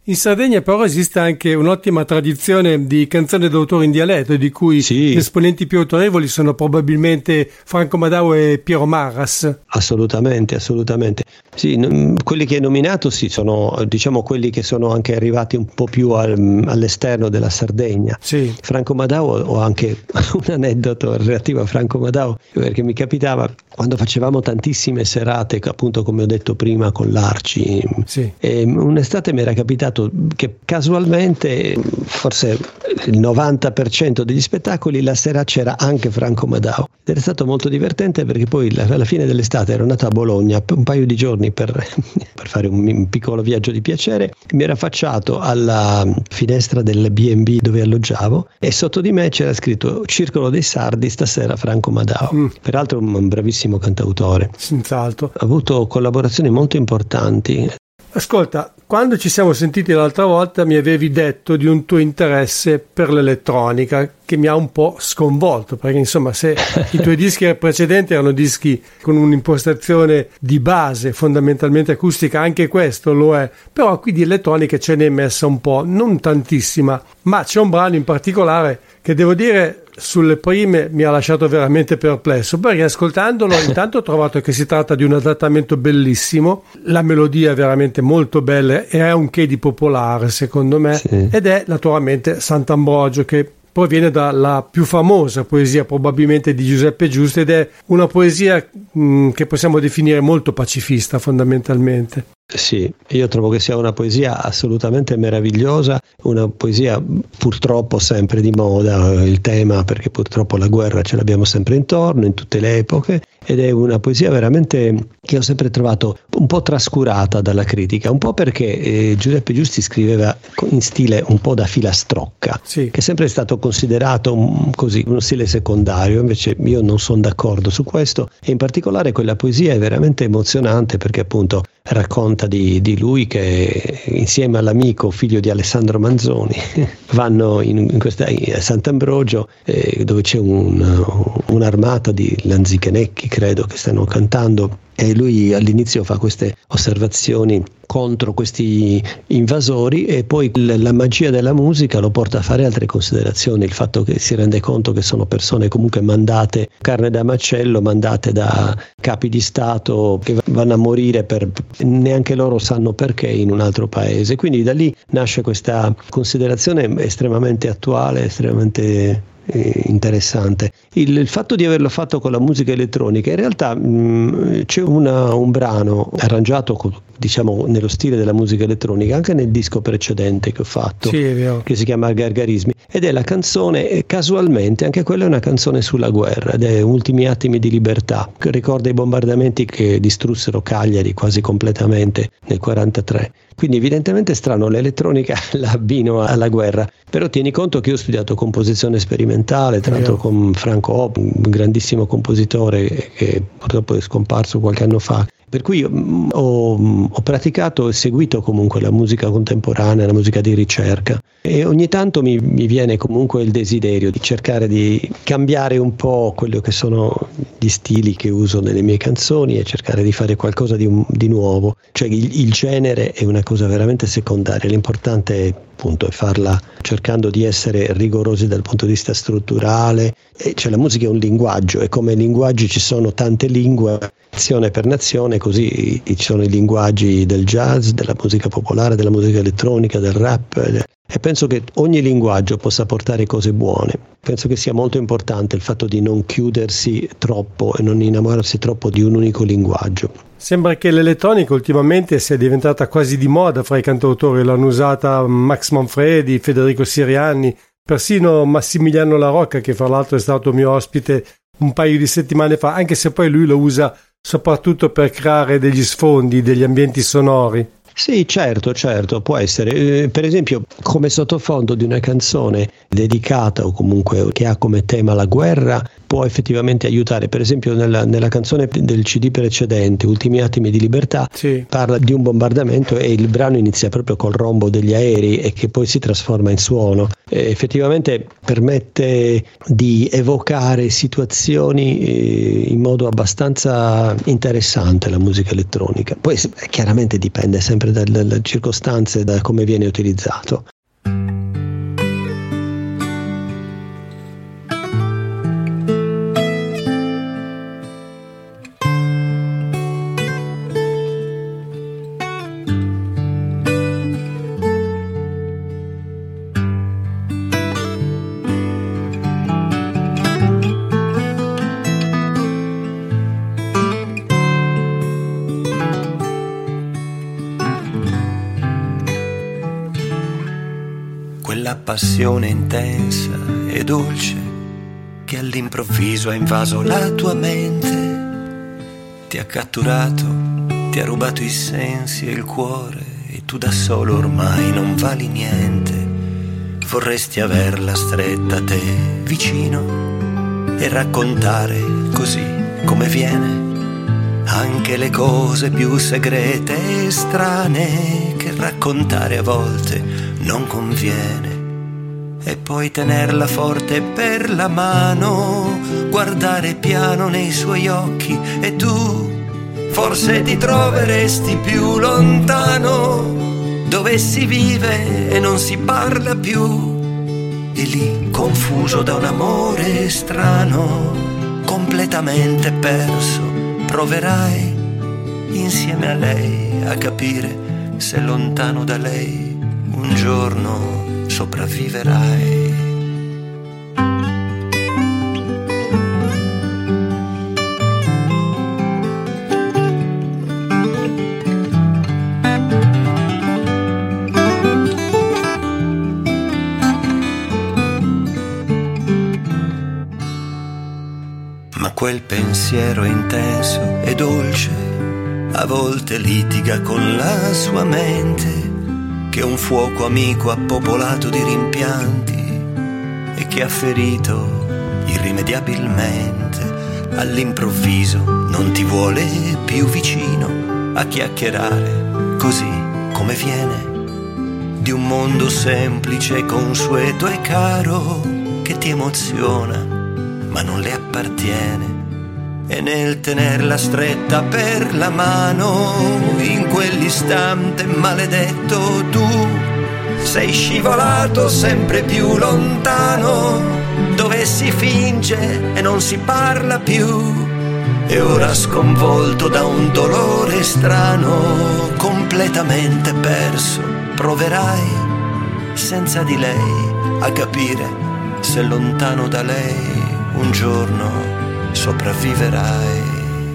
In Sardegna però esiste anche un'ottima tradizione di canzoni d'autore in dialetto, di cui sì. gli esponenti più autorevoli sono probabilmente Franco Madao e Piero Marras. Assolutamente, assolutamente. Sì, n- quelli che hai nominato sì, sono diciamo quelli che sono anche arrivati un po' più al, all'esterno della Sardegna. Sì. Franco Madao, ho anche un aneddoto relativo a Franco Madao, perché mi capitava quando facevamo tantissime serate, appunto come ho detto prima con l'Arci, sì. e un'estate mi era capitato che casualmente, forse il novanta per cento degli spettacoli, la sera c'era anche Franco Madao. Ed era stato molto divertente perché poi alla fine dell'estate ero andato a Bologna un paio di giorni per, per fare un, un piccolo viaggio di piacere, mi era affacciato alla finestra del B and B dove alloggiavo e sotto di me c'era scritto Circolo dei Sardi, stasera Franco Madao. Mm. Peraltro un bravissimo cantautore. Senz'altro. Ha avuto collaborazioni molto importanti. Ascolta, quando ci siamo sentiti l'altra volta mi avevi detto di un tuo interesse per l'elettronica che mi ha un po' sconvolto, perché insomma se i tuoi dischi precedenti erano dischi con un'impostazione di base fondamentalmente acustica, anche questo lo è, però qui di elettronica ce n'è messa un po', non tantissima, ma c'è un brano in particolare che devo dire sulle prime mi ha lasciato veramente perplesso, perché ascoltandolo intanto ho trovato che si tratta di un adattamento bellissimo, la melodia è veramente molto bella e ha un che di popolare secondo me, sì. Ed è naturalmente Sant'Ambrogio, che proviene dalla più famosa poesia probabilmente di Giuseppe Giusto ed è una poesia mh, che possiamo definire molto pacifista fondamentalmente. Sì, io trovo che sia una poesia assolutamente meravigliosa, una poesia purtroppo sempre di moda, il tema, perché purtroppo la guerra ce l'abbiamo sempre intorno, in tutte le epoche, ed è una poesia veramente che ho sempre trovato un po' trascurata dalla critica, un po' perché eh, Giuseppe Giusti scriveva in stile un po' da filastrocca, sì. Che è sempre stato considerato un, così, uno stile secondario, invece io non sono d'accordo su questo, e in particolare quella poesia è veramente emozionante perché appunto racconta di, di lui che insieme all'amico figlio di Alessandro Manzoni vanno in, in questa, a Sant'Ambrogio eh, dove c'è un, un'armata di lanzichenecchi credo che stanno cantando e lui all'inizio fa queste osservazioni contro questi invasori e poi l- la magia della musica lo porta a fare altre considerazioni, il fatto che si rende conto che sono persone comunque mandate, carne da macello, mandate da capi di Stato che vanno a morire per neanche loro sanno perché in un altro paese, quindi da lì nasce questa considerazione estremamente attuale, estremamente interessante. Il, il fatto di averlo fatto con la musica elettronica, in realtà mh, c'è una, un brano arrangiato con, diciamo nello stile della musica elettronica anche nel disco precedente che ho fatto, sì, è vero. Che si chiama Gargarismi ed è la canzone, casualmente anche quella è una canzone sulla guerra ed è Ultimi attimi di libertà, che ricorda i bombardamenti che distrussero Cagliari quasi completamente nel quarantatré. Quindi evidentemente è strano, l'elettronica la abbino alla guerra, però tieni conto che io ho studiato composizione sperimentale, tra l'altro con Franco Opp, un grandissimo compositore che purtroppo è scomparso qualche anno fa. Per cui ho, ho praticato e seguito comunque la musica contemporanea, la musica di ricerca e ogni tanto mi, mi viene comunque il desiderio di cercare di cambiare un po' quello che sono gli stili che uso nelle mie canzoni e cercare di fare qualcosa di, di nuovo. Cioè il, il genere è una cosa veramente secondaria, l'importante appunto è farla cercando di essere rigorosi dal punto di vista strutturale. E cioè la musica è un linguaggio e come linguaggi ci sono tante lingue, nazione per nazione, così ci sono i linguaggi del jazz, della musica popolare, della musica elettronica, del rap e penso che ogni linguaggio possa portare cose buone. Penso che sia molto importante il fatto di non chiudersi troppo e non innamorarsi troppo di un unico linguaggio. Sembra che l'elettronica ultimamente sia diventata quasi di moda fra i cantautori, l'hanno usata Max Manfredi, Federico Sirianni, persino Massimiliano La Rocca, che fra l'altro è stato mio ospite un paio di settimane fa, anche se poi lui lo usa soprattutto per creare degli sfondi, degli ambienti sonori. Sì, certo, certo, può essere. Eh, per esempio, come sottofondo di una canzone dedicata o comunque che ha come tema la guerra, può effettivamente aiutare. Per esempio nella, nella canzone del C D precedente, Ultimi attimi di libertà, sì, parla di un bombardamento e il brano inizia proprio col rombo degli aerei e che poi si trasforma in suono. E effettivamente permette di evocare situazioni eh, in modo abbastanza interessante la musica elettronica. Poi chiaramente dipende sempre dalle, dalle circostanze, da come viene utilizzato. Quella passione intensa e dolce che all'improvviso ha invaso la tua mente, ti ha catturato, ti ha rubato i sensi e il cuore, e tu da solo ormai non vali niente. Vorresti averla stretta a te vicino e raccontare così come viene anche le cose più segrete e strane che raccontare a volte non conviene. E poi tenerla forte per la mano, guardare piano nei suoi occhi, e tu forse ti troveresti più lontano, dove si vive e non si parla più, e lì confuso da un amore strano, completamente perso, proverai insieme a lei a capire se lontano da lei un giorno sopravviverai. Ma quel pensiero intenso e dolce a volte litiga con la sua mente, che un fuoco amico ha popolato di rimpianti e che ha ferito irrimediabilmente. All'improvviso non ti vuole più vicino a chiacchierare così come viene di un mondo semplice, consueto e caro che ti emoziona ma non le appartiene. E nel tenerla stretta per la mano, in quell'istante maledetto, tu sei scivolato sempre più lontano, dove si finge e non si parla più. E ora sconvolto da un dolore strano, completamente perso, proverai senza di lei a capire se lontano da lei un giorno sopravviverai.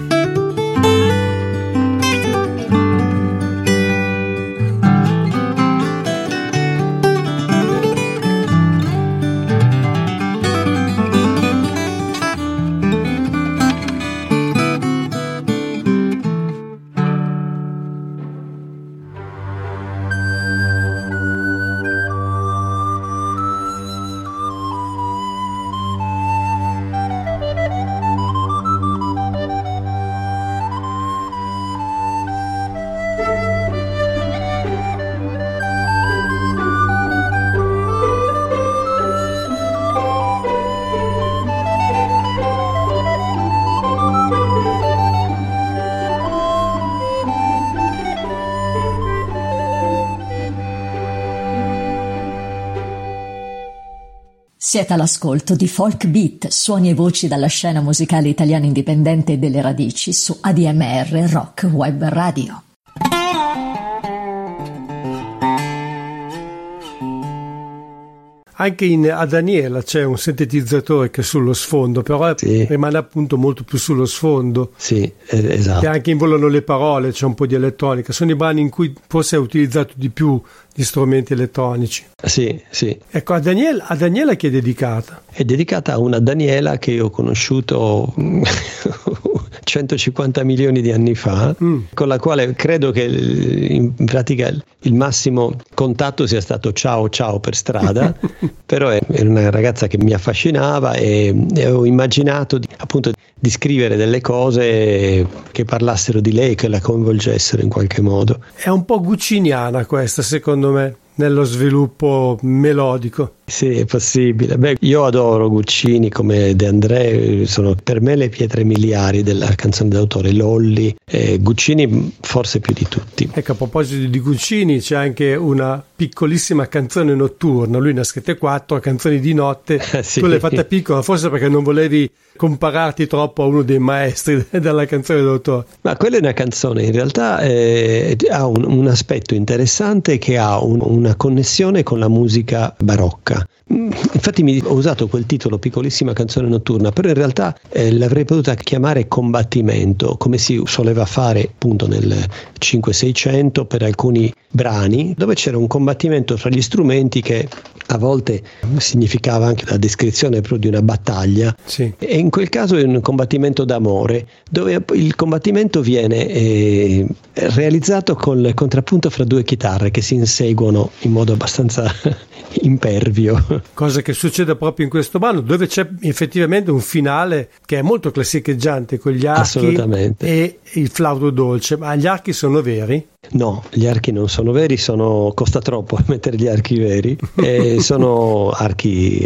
Siete all'ascolto di Folk Beat, suoni e voci dalla scena musicale italiana indipendente e delle radici su A D M R Rock Web Radio. Anche in A Daniela c'è un sintetizzatore che è sullo sfondo, però sì, rimane appunto molto più sullo sfondo. Sì, esatto. E anche in Volano le parole c'è un po' di elettronica. Sono i brani in cui forse è utilizzato di più gli strumenti elettronici. Sì, sì. Ecco, a Daniela, a Daniela chi è dedicata? È dedicata a una Daniela che ho conosciuto centocinquanta milioni di anni fa, mm. con la quale credo che in pratica il massimo contatto sia stato ciao ciao per strada, però è una ragazza che mi affascinava e, e ho immaginato di, appunto di scrivere delle cose che parlassero di lei, che la coinvolgessero in qualche modo. È un po' gucciniana questa, secondo me, nello sviluppo melodico. Sì, è possibile. Beh, io adoro Guccini come De André, sono per me le pietre miliari della canzone d'autore, Lolli, e Guccini forse più di tutti. Ecco, a proposito di Guccini, c'è anche una piccolissima canzone notturna, lui ne ha scritte quattro canzoni di notte, eh, sì. Tu l'hai fatta piccola, forse perché non volevi compararti troppo a uno dei maestri della canzone d'autore. Ma quella è una canzone, in realtà eh, ha un, un aspetto interessante che ha un, una connessione con la musica barocca. Infatti mi ho usato quel titolo, piccolissima canzone notturna, però in realtà eh, l'avrei potuta chiamare combattimento, come si soleva fare appunto nel cinque seicento per alcuni brani, dove c'era un combattimento fra gli strumenti che a volte significava anche la descrizione proprio di una battaglia, sì. E in quel caso è un combattimento d'amore, dove il combattimento viene eh, realizzato col contrappunto fra due chitarre che si inseguono in modo abbastanza impervio. Cosa che succede proprio in questo brano, dove c'è effettivamente un finale che è molto classicheggiante con gli archi e il flauto dolce. Ma gli archi sono veri? No, gli archi non sono veri, sono, costa troppo mettere gli archi veri, e sono archi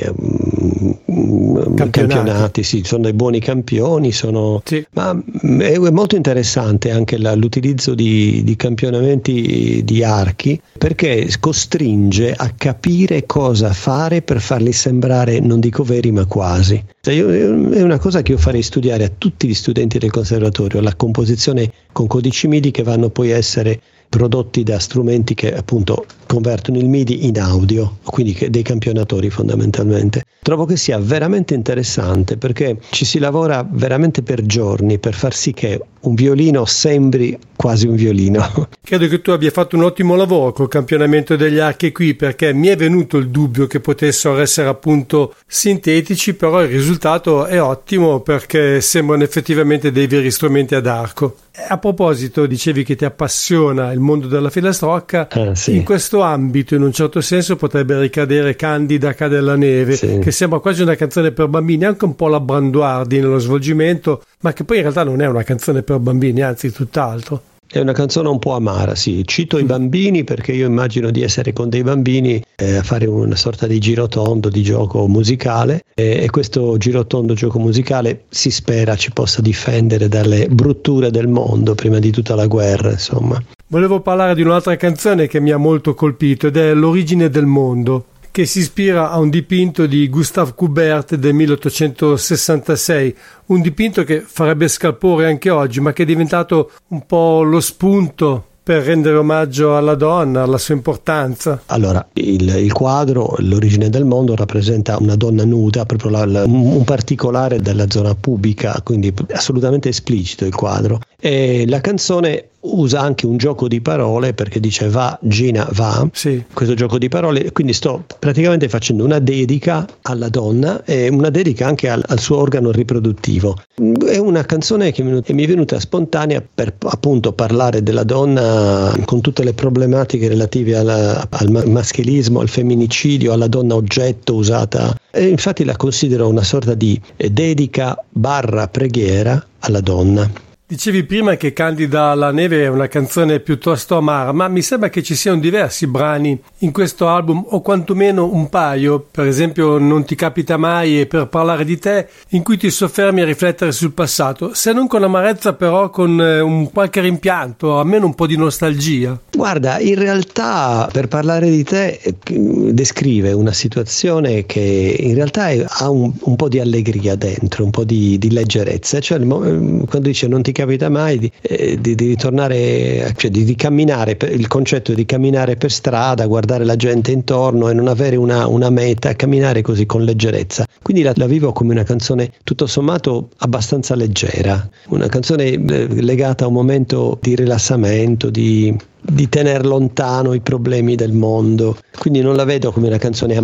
um, campionati. campionati, sì, sono dei buoni campioni, sono, sì. Ma è, è molto interessante anche la, l'utilizzo di, di campionamenti di archi, perché costringe a capire cosa fare per farli sembrare, non dico veri, ma quasi. Io, è una cosa che io farei studiare a tutti gli studenti del conservatorio, la composizione con codici MIDI che vanno poi a essere prodotti da strumenti che appunto convertono il MIDI in audio, quindi che dei campionatori fondamentalmente. Trovo che sia veramente interessante, perché ci si lavora veramente per giorni per far sì che un violino sembri quasi un violino. Credo che tu abbia fatto un ottimo lavoro col campionamento degli archi qui, perché mi è venuto il dubbio che potessero essere appunto sintetici, però il risultato è ottimo perché sembrano effettivamente dei veri strumenti ad arco. A proposito, dicevi che ti appassiona il mondo della filastrocca, eh, sì. In questo ambito in un certo senso potrebbe ricadere Candida cade la neve, sì. Che sembra quasi una canzone per bambini, anche un po' la Branduardi nello svolgimento, ma che poi in realtà non è una canzone per bambini, anzi tutt'altro. È una canzone un po' amara, sì. Cito i bambini perché io immagino di essere con dei bambini eh, a fare una sorta di girotondo di gioco musicale eh, e questo girotondo gioco musicale si spera ci possa difendere dalle brutture del mondo, prima di tutta la guerra, insomma. Volevo parlare di un'altra canzone che mi ha molto colpito ed è L'origine del mondo, che si ispira a un dipinto di Gustave Courbet del milleottocentosessantasei, un dipinto che farebbe scalpore anche oggi, ma che è diventato un po' lo spunto per rendere omaggio alla donna, alla sua importanza. Allora, il, il quadro, L'origine del mondo, rappresenta una donna nuda, proprio la, la, un particolare della zona pubica, quindi assolutamente esplicito il quadro. E la canzone usa anche un gioco di parole, perché dice va, Gina, va, sì. Questo gioco di parole, quindi sto praticamente facendo una dedica alla donna e una dedica anche al, al suo organo riproduttivo. È una canzone che mi, che mi è venuta spontanea per appunto parlare della donna con tutte le problematiche relative alla, al maschilismo, al femminicidio, alla donna oggetto usata, e infatti la considero una sorta di dedica barra preghiera alla donna. Dicevi prima che Candida alla neve è una canzone piuttosto amara, ma mi sembra che ci siano diversi brani in questo album, o quantomeno un paio, per esempio Non ti capita mai e Per parlare di te, in cui ti soffermi a riflettere sul passato, se non con amarezza però con eh, un qualche rimpianto, almeno un po' di nostalgia. Guarda, in realtà Per parlare di te eh, descrive una situazione che in realtà è, ha un, un po' di allegria dentro, un po' di, di leggerezza, cioè quando dice non ti capita mai di, eh, di, di ritornare, cioè di, di camminare, per, il concetto di camminare per strada, guardare la gente intorno e non avere una, una meta, camminare così con leggerezza. Quindi la, la vivo come una canzone tutto sommato abbastanza leggera, una canzone eh, legata a un momento di rilassamento, di, di tener lontano i problemi del mondo, quindi non la vedo come una canzone amara.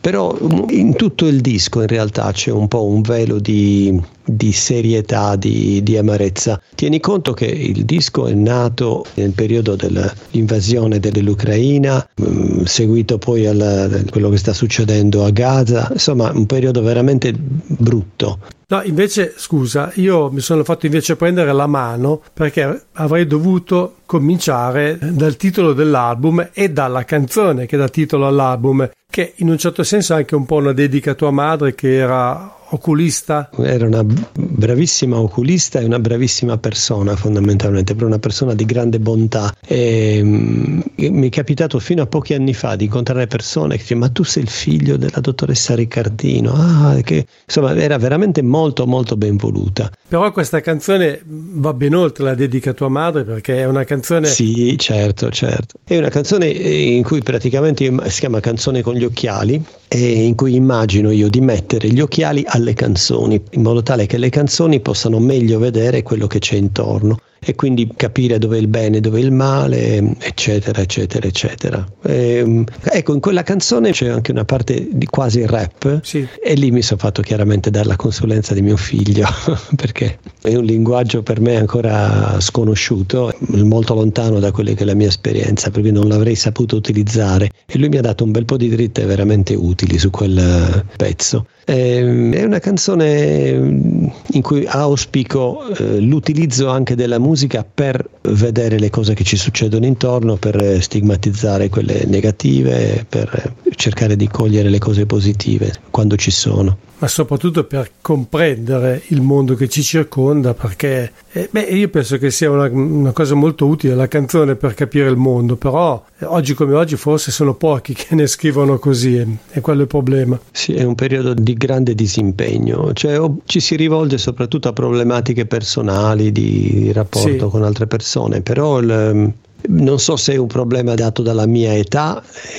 però in tutto il disco in realtà c'è un po' un velo di, di serietà, di, di amarezza. Tieni conto che il disco è nato nel periodo dell'invasione dell'Ucraina, mh, seguito poi a quello che sta succedendo a Gaza, insomma un periodo veramente brutto. No, invece, scusa, io mi sono fatto invece prendere la mano perché avrei dovuto cominciare dal titolo dell'album e dalla canzone che dà titolo all'album, che in un certo senso è anche un po' una dedica a tua madre, che era oculista. Era una bravissima oculista e una bravissima persona, fondamentalmente, per una persona di grande bontà. E, um, mi è capitato fino a pochi anni fa di incontrare persone che dicono: ma tu sei il figlio della dottoressa Riccardino? Ah, che insomma era veramente molto molto ben voluta. Però questa canzone va ben oltre la dedica a tua madre, perché è una canzone... Sì, certo, certo. È una canzone in cui praticamente si chiama Canzone con gli occhiali, e in cui immagino io di mettere gli occhiali alle canzoni, in modo tale che le canzoni possano meglio vedere quello che c'è intorno e quindi capire dove è il bene, dove è il male, eccetera, eccetera, eccetera. E, ecco, in quella canzone c'è anche una parte di quasi rap, sì. E lì mi sono fatto chiaramente dare la consulenza di mio figlio, perché è un linguaggio per me ancora sconosciuto, molto lontano da quella che è la mia esperienza, per cui non l'avrei saputo utilizzare, e lui mi ha dato un bel po' di dritte veramente utili su quel pezzo. È una canzone in cui auspico eh, l'utilizzo anche della musica per vedere le cose che ci succedono intorno, per stigmatizzare quelle negative, per cercare di cogliere le cose positive quando ci sono. Ma soprattutto per comprendere il mondo che ci circonda, perché eh, beh, io penso che sia una, una cosa molto utile la canzone per capire il mondo, però eh, oggi come oggi forse sono pochi che ne scrivono così, e, e quello è il problema. Sì, è un periodo di grande disimpegno, cioè o, ci si rivolge soprattutto a problematiche personali di rapporto, sì, con altre persone, però il, non so se è un problema dato dalla mia età,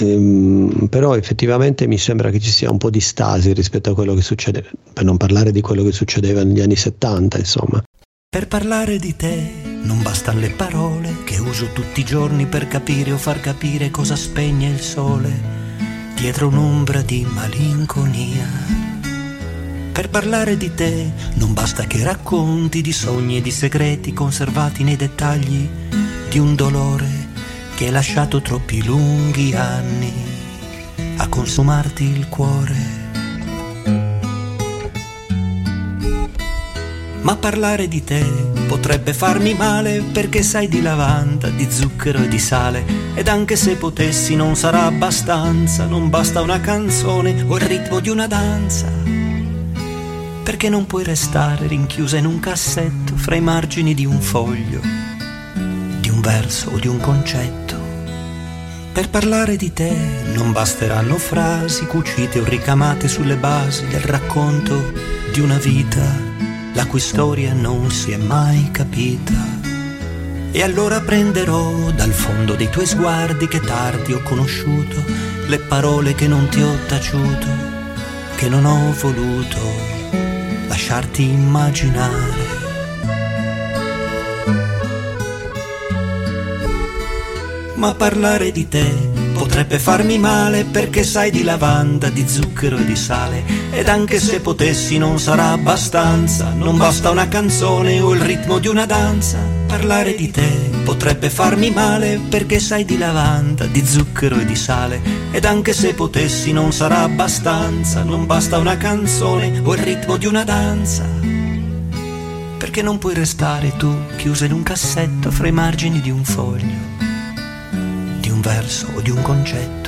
ehm, però effettivamente mi sembra che ci sia un po' di stasi rispetto a quello che succede, per non parlare di quello che succedeva negli anni settanta, insomma. Per parlare di te non bastano le parole che uso tutti i giorni per capire o far capire cosa spegne il sole dietro un'ombra di malinconia. Per parlare di te non basta che racconti di sogni e di segreti conservati nei dettagli di un dolore che hai lasciato troppi lunghi anni a consumarti il cuore. Ma parlare di te potrebbe farmi male, perché sai di lavanda, di zucchero e di sale, ed anche se potessi non sarà abbastanza, non basta una canzone o il ritmo di una danza, perché non puoi restare rinchiusa in un cassetto fra i margini di un foglio, di un verso o di un concetto. Per parlare di te non basteranno frasi cucite o ricamate sulle basi del racconto di una vita la cui storia non si è mai capita. E allora prenderò dal fondo dei tuoi sguardi che tardi ho conosciuto le parole che non ti ho taciuto, che non ho voluto lasciarti immaginare. Ma parlare di te potrebbe farmi male, perché sai di lavanda, di zucchero e di sale, ed anche se potessi non sarà abbastanza, non basta una canzone o il ritmo di una danza. Parlare di te potrebbe farmi male, perché sai di lavanda, di zucchero e di sale, ed anche se potessi non sarà abbastanza, non basta una canzone o il ritmo di una danza, perché non puoi restare tu chiusa in un cassetto fra i margini di un foglio, di un verso o di un concetto.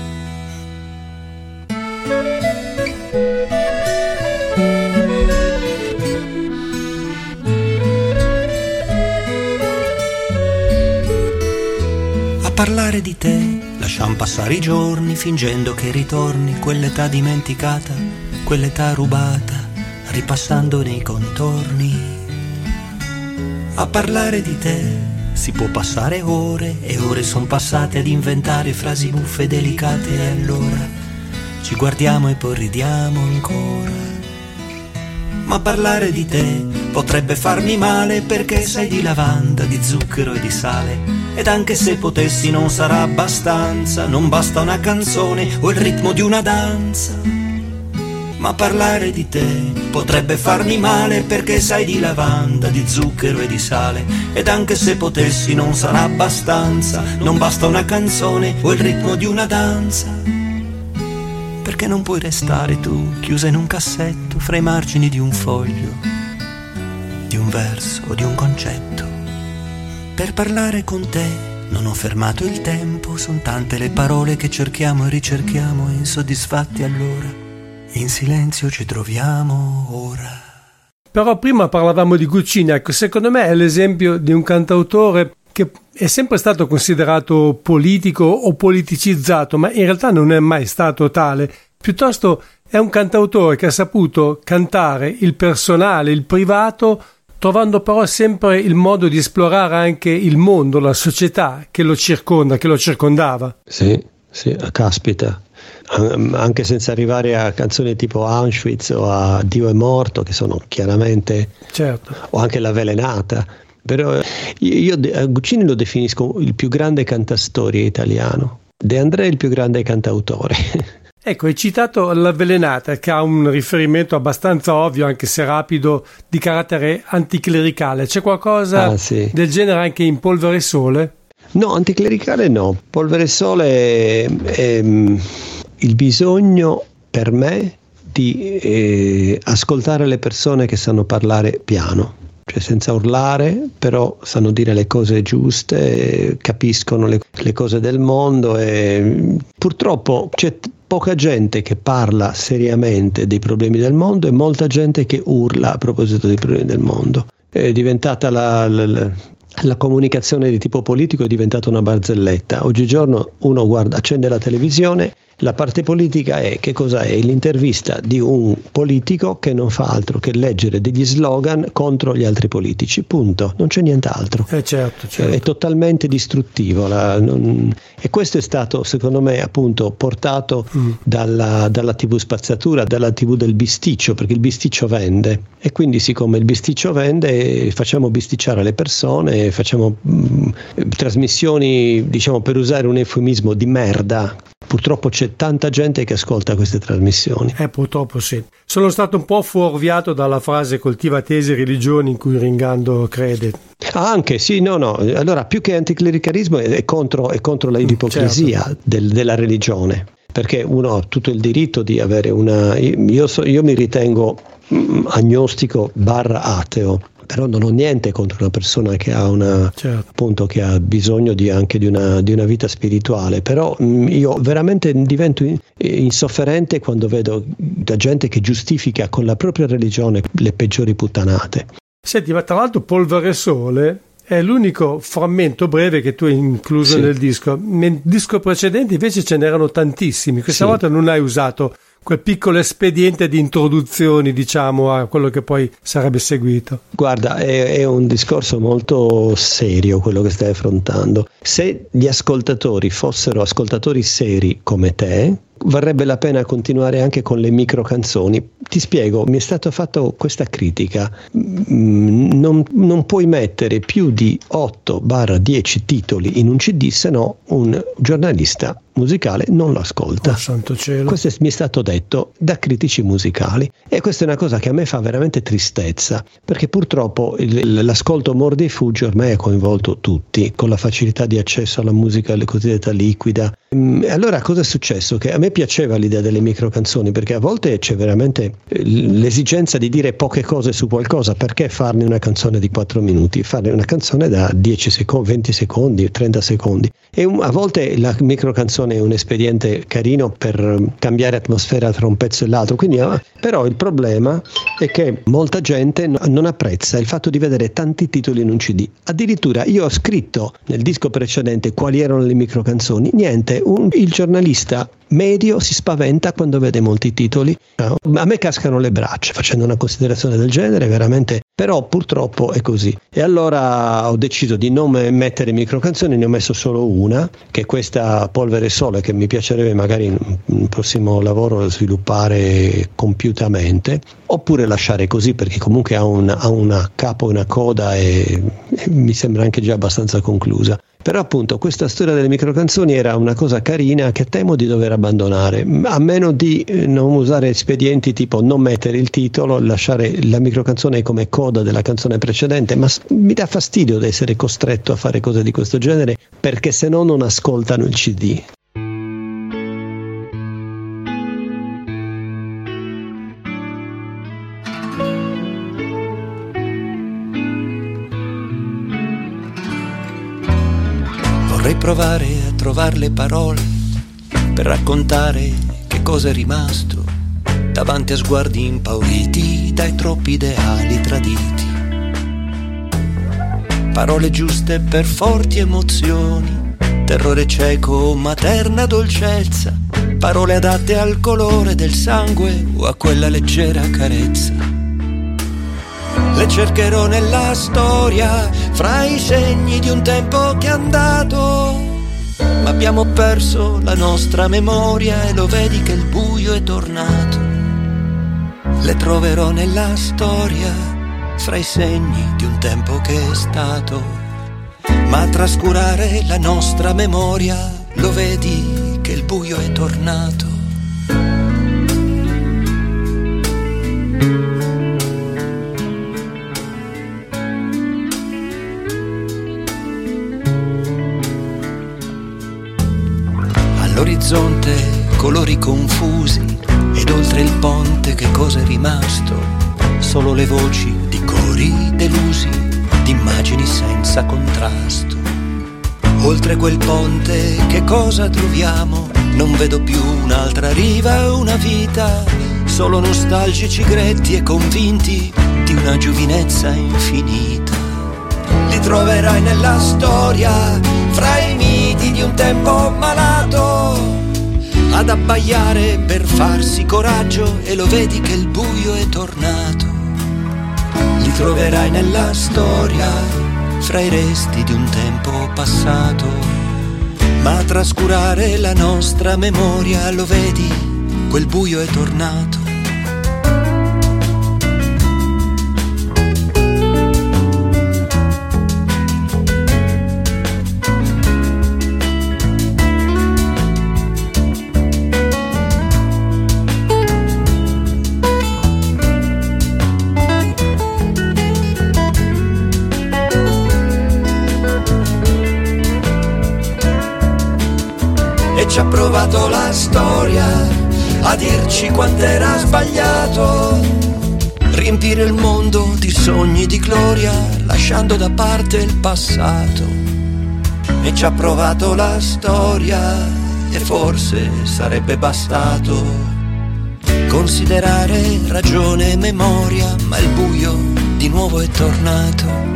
A parlare di te lasciam passare i giorni, fingendo che ritorni quell'età dimenticata, quell'età rubata, ripassando nei contorni. A parlare di te si può passare ore e ore son passate ad inventare frasi buffe e delicate, e allora ci guardiamo e poi ridiamo ancora. Ma parlare di te potrebbe farmi male, perché sei di lavanda, di zucchero e di sale, ed anche se potessi non sarà abbastanza, non basta una canzone o il ritmo di una danza. Ma parlare di te potrebbe farmi male, perché sai di lavanda, di zucchero e di sale, ed anche se potessi non sarà abbastanza, non basta una canzone o il ritmo di una danza. Perché non puoi restare tu chiusa in un cassetto fra i margini di un foglio, di un verso o di un concetto. Per parlare con te non ho fermato il tempo, son tante le parole che cerchiamo e ricerchiamo, insoddisfatti allora in silenzio ci troviamo ora. Però prima parlavamo di Guccini, ecco, secondo me è l'esempio di un cantautore che è sempre stato considerato politico o politicizzato, ma in realtà non è mai stato tale. Piuttosto è un cantautore che ha saputo cantare il personale, il privato, trovando però sempre il modo di esplorare anche il mondo, la società che lo circonda, che lo circondava. Sì, sì, caspita. Anche senza arrivare a canzoni tipo Auschwitz o a Dio è morto, che sono chiaramente, certo, o anche L'Avvelenata. Però io, io Guccini lo definisco il più grande cantastorie italiano, De André il più grande cantautore. Ecco, hai citato L'Avvelenata, che ha un riferimento abbastanza ovvio, anche se rapido, di carattere anticlericale. C'è qualcosa ah, sì. del genere anche in Polvere e Sole? No, anticlericale no. Polvere e Sole è, è il bisogno per me di eh, ascoltare le persone che sanno parlare piano, cioè senza urlare, però sanno dire le cose giuste, capiscono le, le cose del mondo, e purtroppo c'è poca gente che parla seriamente dei problemi del mondo e molta gente che urla a proposito dei problemi del mondo. È diventata la, la, la La comunicazione di tipo politico è diventata una barzelletta. Oggigiorno uno guarda, accende la televisione, la parte politica è che cosa è? L'intervista di un politico che non fa altro che leggere degli slogan contro gli altri politici, punto, non c'è nient'altro. Eh certo, certo. È totalmente distruttivo la, non, e questo è stato secondo me appunto portato mm. dalla, dalla tivù spazzatura, dalla tivù del bisticcio, perché il bisticcio vende, e quindi siccome il bisticcio vende facciamo bisticciare le persone, facciamo mh, trasmissioni, diciamo, per usare un eufemismo, di merda. Purtroppo c'è tanta gente che ascolta queste trasmissioni. Eh, purtroppo sì. Sono stato un po' fuorviato dalla frase coltiva tesi e religioni in cui Ringando crede. Ah, anche, sì, no, no. Allora, più che anticlericalismo è contro, è contro l'ipocrisia certo. del, della religione. Perché uno ha tutto il diritto di avere una... Io, so, io mi ritengo agnostico barra ateo. Però non ho niente contro una persona che ha una certo. appunto che ha bisogno di anche di una, di una vita spirituale, però mh, io veramente divento in, insofferente quando vedo la gente che giustifica con la propria religione le peggiori puttanate. Senti, ma tra l'altro Polvere e Sole è l'unico frammento breve che tu hai incluso sì. nel disco. Nel disco precedente invece ce n'erano tantissimi, questa sì. volta non hai usato quel piccolo espediente di introduzioni, diciamo, a quello che poi sarebbe seguito. Guarda, è, è un discorso molto serio quello che stai affrontando. Se gli ascoltatori fossero ascoltatori seri come te, varrebbe la pena continuare anche con le micro canzoni. Ti spiego, mi è stata fatta questa critica. Non, non puoi mettere più di otto dieci titoli in un C D, se no un giornalista musicale non lo ascolta. Oh, santo cielo. Questo mi è stato detto da critici musicali, e questa è una cosa che a me fa veramente tristezza, perché purtroppo il, l'ascolto morde e fugge ormai ha coinvolto tutti, con la facilità di accesso alla musica cosiddetta liquida. E allora cosa è successo? Che a me piaceva l'idea delle micro canzoni, perché a volte c'è veramente l'esigenza di dire poche cose su qualcosa. Perché farne una canzone di quattro minuti? Farne una canzone da dieci secondi, venti secondi, trenta secondi. E un, a volte la micro canzone è un espediente carino per cambiare atmosfera tra un pezzo e l'altro. Quindi, però il problema è che molta gente non apprezza il fatto di vedere tanti titoli in un C D. Addirittura io ho scritto nel disco precedente quali erano le micro canzoni. Niente, un, il giornalista medio si spaventa quando vede molti titoli. A me cascano le braccia facendo una considerazione del genere, veramente, però purtroppo è così. E allora ho deciso di non mettere micro canzoni, ne ho messo solo una, che è questa Polvere e Sole, che mi piacerebbe magari in un prossimo lavoro sviluppare compiutamente, oppure lasciare così, perché comunque ha, un, ha una capo e una coda e, e mi sembra anche già abbastanza conclusa. Però appunto questa storia delle microcanzoni era una cosa carina che temo di dover abbandonare, a meno di non usare espedienti tipo non mettere il titolo, lasciare la microcanzone come coda della canzone precedente, ma mi dà fastidio di essere costretto a fare cose di questo genere, perché se no non ascoltano il C D. Vorrei provare a trovare le parole per raccontare che cosa è rimasto davanti a sguardi impauriti dai troppi ideali traditi. Parole giuste per forti emozioni, terrore cieco, materna dolcezza, parole adatte al colore del sangue o a quella leggera carezza. Le cercherò nella storia, fra i segni di un tempo che è andato, ma abbiamo perso la nostra memoria e lo vedi che il buio è tornato. Le troverò nella storia, fra i segni di un tempo che è stato, ma a trascurare la nostra memoria lo vedi che il buio è tornato. All'orizzonte colori confusi ed oltre il ponte che cosa è rimasto? Solo le voci di cori delusi, di immagini senza contrasto. Oltre quel ponte che cosa troviamo? Non vedo più un'altra riva, una vita, solo nostalgici gretti e convinti di una giovinezza infinita. Li troverai nella storia, fra i miti di un tempo malato, ad abbaiare per farsi coraggio e lo vedi che il buio è tornato. Li troverai nella storia, fra i resti di un tempo passato, ma a trascurare la nostra memoria lo vedi, quel buio è tornato. Ci ha provato la storia a dirci quant'era sbagliato riempire il mondo di sogni di gloria lasciando da parte il passato. E ci ha provato la storia e forse sarebbe bastato considerare ragione e memoria, ma il buio di nuovo è tornato.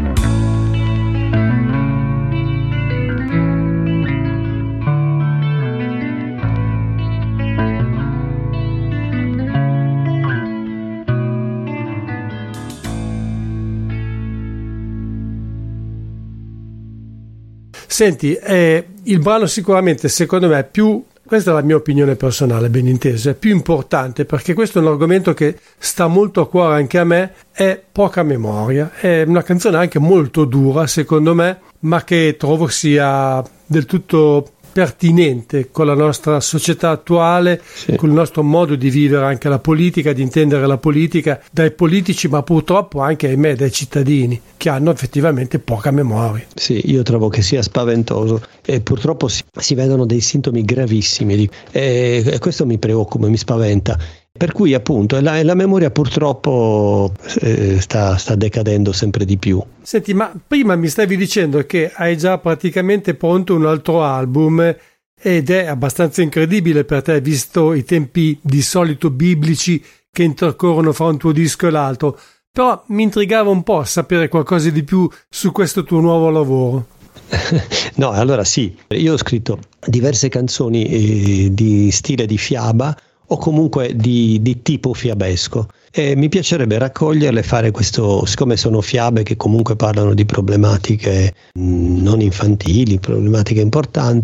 Senti, eh, il brano sicuramente secondo me è più, questa è la mia opinione personale, ben inteso, è più importante perché questo è un argomento che sta molto a cuore anche a me, è Poca Memoria, è una canzone anche molto dura secondo me, ma che trovo sia del tutto pertinente con la nostra società attuale, sì, con il nostro modo di vivere anche la politica, di intendere la politica dai politici, ma purtroppo anche ahimè dai cittadini che hanno effettivamente poca memoria. Sì, io trovo che sia spaventoso e purtroppo si, si vedono dei sintomi gravissimi e, e questo mi preoccupa, mi spaventa. Per cui appunto la, la memoria purtroppo eh, sta, sta decadendo sempre di più. Senti, ma prima mi stavi dicendo che hai già praticamente pronto un altro album ed è abbastanza incredibile per te visto i tempi di solito biblici che intercorrono fra un tuo disco e l'altro, però mi intrigava un po' sapere qualcosa di più su questo tuo nuovo lavoro. No, allora sì, io ho scritto diverse canzoni eh, di stile di fiaba o comunque di, di tipo fiabesco e mi piacerebbe raccoglierle e fare questo, siccome sono fiabe che comunque parlano di problematiche mh, non infantili, problematiche importanti,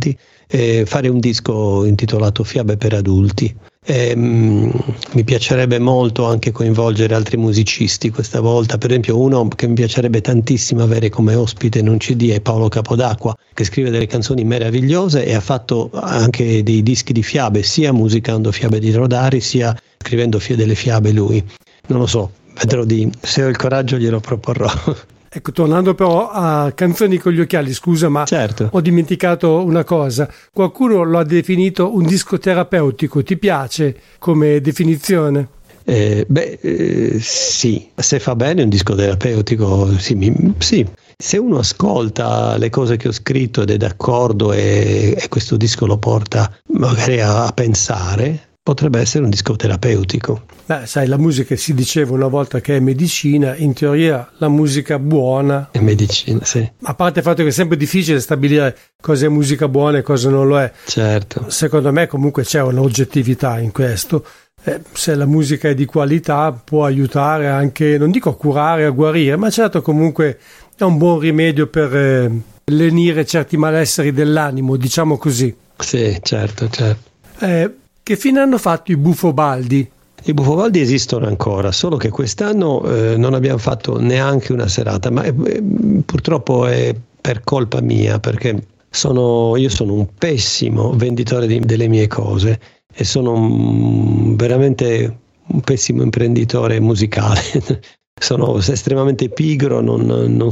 e fare un disco intitolato Fiabe per adulti. E, mm, mi piacerebbe molto anche coinvolgere altri musicisti questa volta. Per esempio, uno che mi piacerebbe tantissimo avere come ospite in un C D è Paolo Capodacqua, che scrive delle canzoni meravigliose e ha fatto anche dei dischi di fiabe, sia musicando fiabe di Rodari sia scrivendo fie delle fiabe lui. Non lo so, vedrò, di se ho il coraggio glielo proporrò. Ecco, tornando però a Canzoni con gli occhiali, scusa, ma certo, ho dimenticato una cosa. Qualcuno lo ha definito un disco terapeutico. Ti piace come definizione? Eh, beh, eh, sì, se fa bene è un disco terapeutico, sì, mi, sì. Se uno ascolta le cose che ho scritto ed è d'accordo e, e questo disco lo porta magari a, a pensare, potrebbe essere un disco terapeutico. Beh, sai, la musica, si diceva una volta che è medicina, in teoria la musica buona è medicina, sì. A parte il fatto che è sempre difficile stabilire cosa è musica buona e cosa non lo è. Certo. Secondo me comunque c'è un'oggettività in questo. Eh, se la musica è di qualità può aiutare anche, non dico a curare, a guarire, ma certo comunque è un buon rimedio per eh, lenire certi malesseri dell'animo, diciamo così. Sì, certo, certo. Eh, che fine hanno fatto i Bufobaldi? I Bufobaldi esistono ancora, solo che quest'anno eh, non abbiamo fatto neanche una serata, ma è, è, purtroppo è per colpa mia, perché sono, io sono un pessimo venditore di, delle mie cose e sono un, veramente un pessimo imprenditore musicale. Sono estremamente pigro, non, non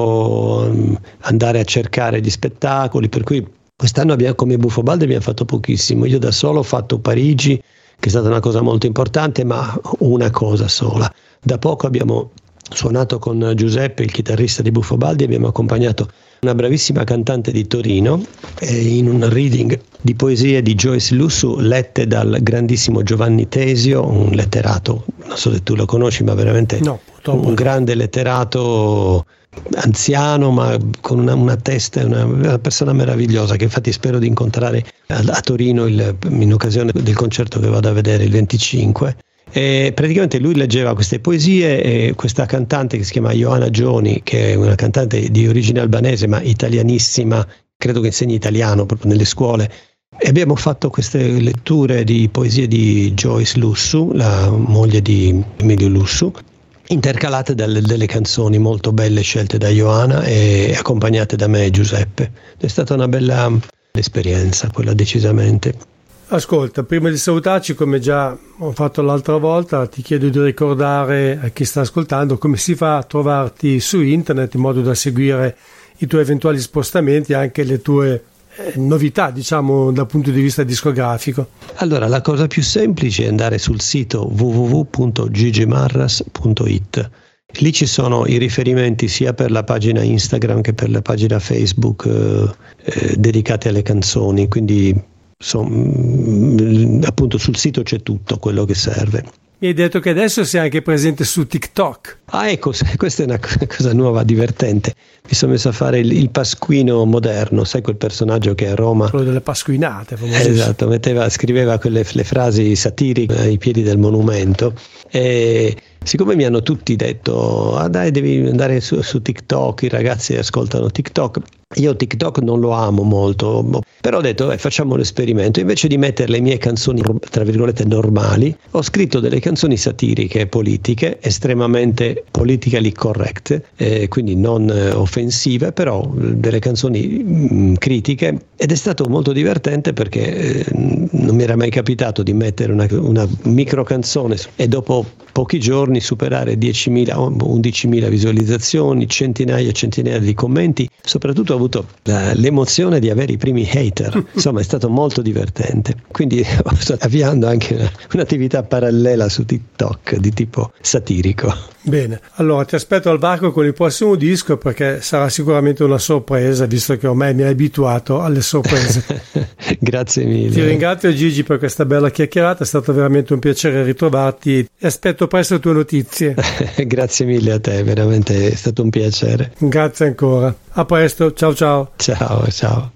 so andare a cercare gli spettacoli, per cui quest'anno abbiamo, come Bufobaldi abbiamo fatto pochissimo. Io da solo ho fatto Parigi, che è stata una cosa molto importante, ma una cosa sola. Da poco abbiamo suonato con Giuseppe, il chitarrista di Bufobaldi, abbiamo accompagnato una bravissima cantante di Torino in un reading di poesie di Joyce Lussu lette dal grandissimo Giovanni Tesio, un letterato, non so se tu lo conosci, ma veramente no, un grande letterato anziano, ma con una, una testa, una, una persona meravigliosa, che infatti spero di incontrare a, a Torino il, in occasione del concerto che vado a vedere il venticinque. E praticamente lui leggeva queste poesie e questa cantante che si chiama Johanna Gioni, che è una cantante di origine albanese ma italianissima, credo che insegni italiano proprio nelle scuole, e abbiamo fatto queste letture di poesie di Joyce Lussu, la moglie di Emilio Lussu, intercalate dalle delle canzoni molto belle scelte da Johanna e accompagnate da me e Giuseppe. È stata una bella esperienza quella, decisamente. Ascolta, prima di salutarci, come già ho fatto l'altra volta, ti chiedo di ricordare a chi sta ascoltando come si fa a trovarti su internet in modo da seguire i tuoi eventuali spostamenti e anche le tue eh, novità, diciamo, dal punto di vista discografico. Allora, la cosa più semplice è andare sul sito w w w punto gigimarras punto i t. Lì ci sono i riferimenti sia per la pagina Instagram che per la pagina Facebook eh, eh, dedicate alle canzoni, quindi So, appunto sul sito c'è tutto quello che serve. Mi hai detto che adesso sei anche presente su TikTok. Ah, ecco, questa è una cosa nuova, divertente. Mi sono messo a fare il, il Pasquino moderno, sai, quel personaggio che a Roma, quello delle pasquinate, eh, esatto, metteva, scriveva quelle le frasi satiriche ai piedi del monumento. E siccome mi hanno tutti detto ah dai, devi andare su, su TikTok, i ragazzi ascoltano TikTok, io TikTok non lo amo molto, però ho detto eh, facciamo l'esperimento. Invece di mettere le mie canzoni tra virgolette normali, ho scritto delle canzoni satiriche, politiche, estremamente politically correct, eh, quindi non eh, offensive, però delle canzoni mh, critiche, ed è stato molto divertente perché eh, non mi era mai capitato di mettere una, una micro canzone e dopo pochi giorni superare diecimila o undicimila visualizzazioni, centinaia e centinaia di commenti. Soprattutto ho avuto la, l'emozione di avere i primi hater, insomma è stato molto divertente, quindi sto avviando anche una, un'attività parallela su TikTok di tipo satirico. Bene, allora ti aspetto al varco con il prossimo disco, perché sarà sicuramente una sorpresa, visto che ormai mi hai abituato alle sorprese. Grazie mille. Ti ringrazio Gigi per questa bella chiacchierata, è stato veramente un piacere ritrovarti e aspetto presto le tue notizie. Grazie mille a te, veramente è stato un piacere. Grazie ancora, a presto, ciao ciao. Ciao, ciao.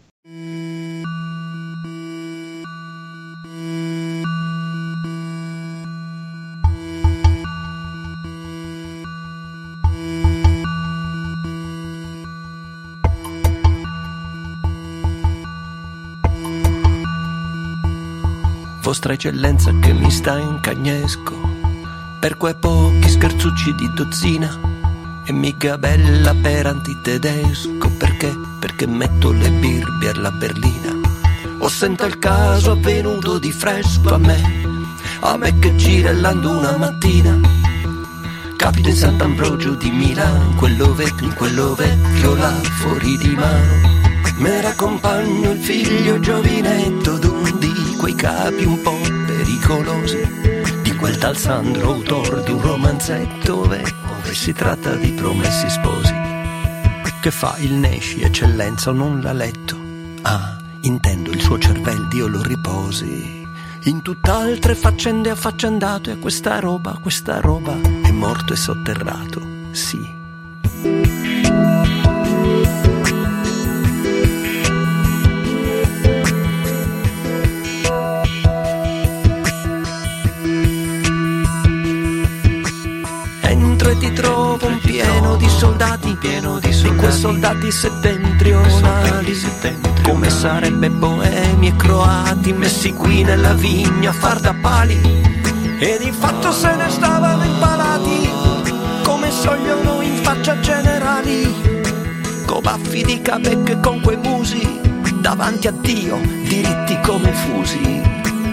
Vostra eccellenza che mi sta in cagnesco per quei pochi scherzucci di dozzina, e mica bella per antitedesco, perché? Perché metto le birbe alla berlina. O sento il caso avvenuto di fresco a me, a me che girellando una mattina capito in Sant'Ambrogio di Milano, quello vecchio, quello vecchio là fuori di mano. M'era compagno il figlio giovinetto d'un di quei capi un po' pericolosi, di quel tal Sandro, autore di un romanzetto ove, ove si tratta di promessi sposi. Che fa il Nesci, eccellenza, o non l'ha letto? Ah, intendo il suo cervel, Dio lo riposi. In tutt'altre faccende affaccendato, e questa roba, questa roba è morto e sotterrato, sì. Entro e ti trovo un pieno di soldati, pieno di soldati, e quei soldati settentrionali, come sarebbe boemi e croati messi qui nella vigna a far da pali, e di fatto se ne stavano impalati come sogliono in faccia generali, co baffi di Cabec e con quei musi davanti a Dio diritti come fusi.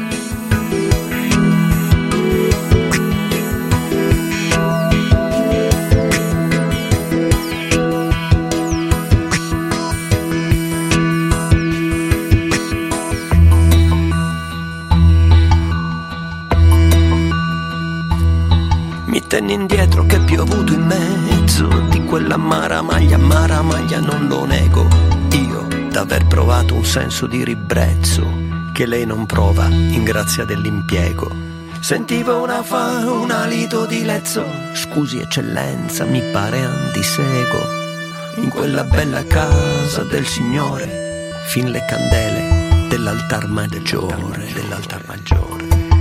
Tenni indietro che è piovuto in mezzo di quella maramaglia, maramaglia non lo nego, io d'aver provato un senso di ribrezzo che lei non prova in grazia dell'impiego. Sentivo una fa, un alito di lezzo, scusi eccellenza, mi pare andisego, in quella bella casa del Signore, fin le candele dell'altar maggiore, dell'altar maggiore.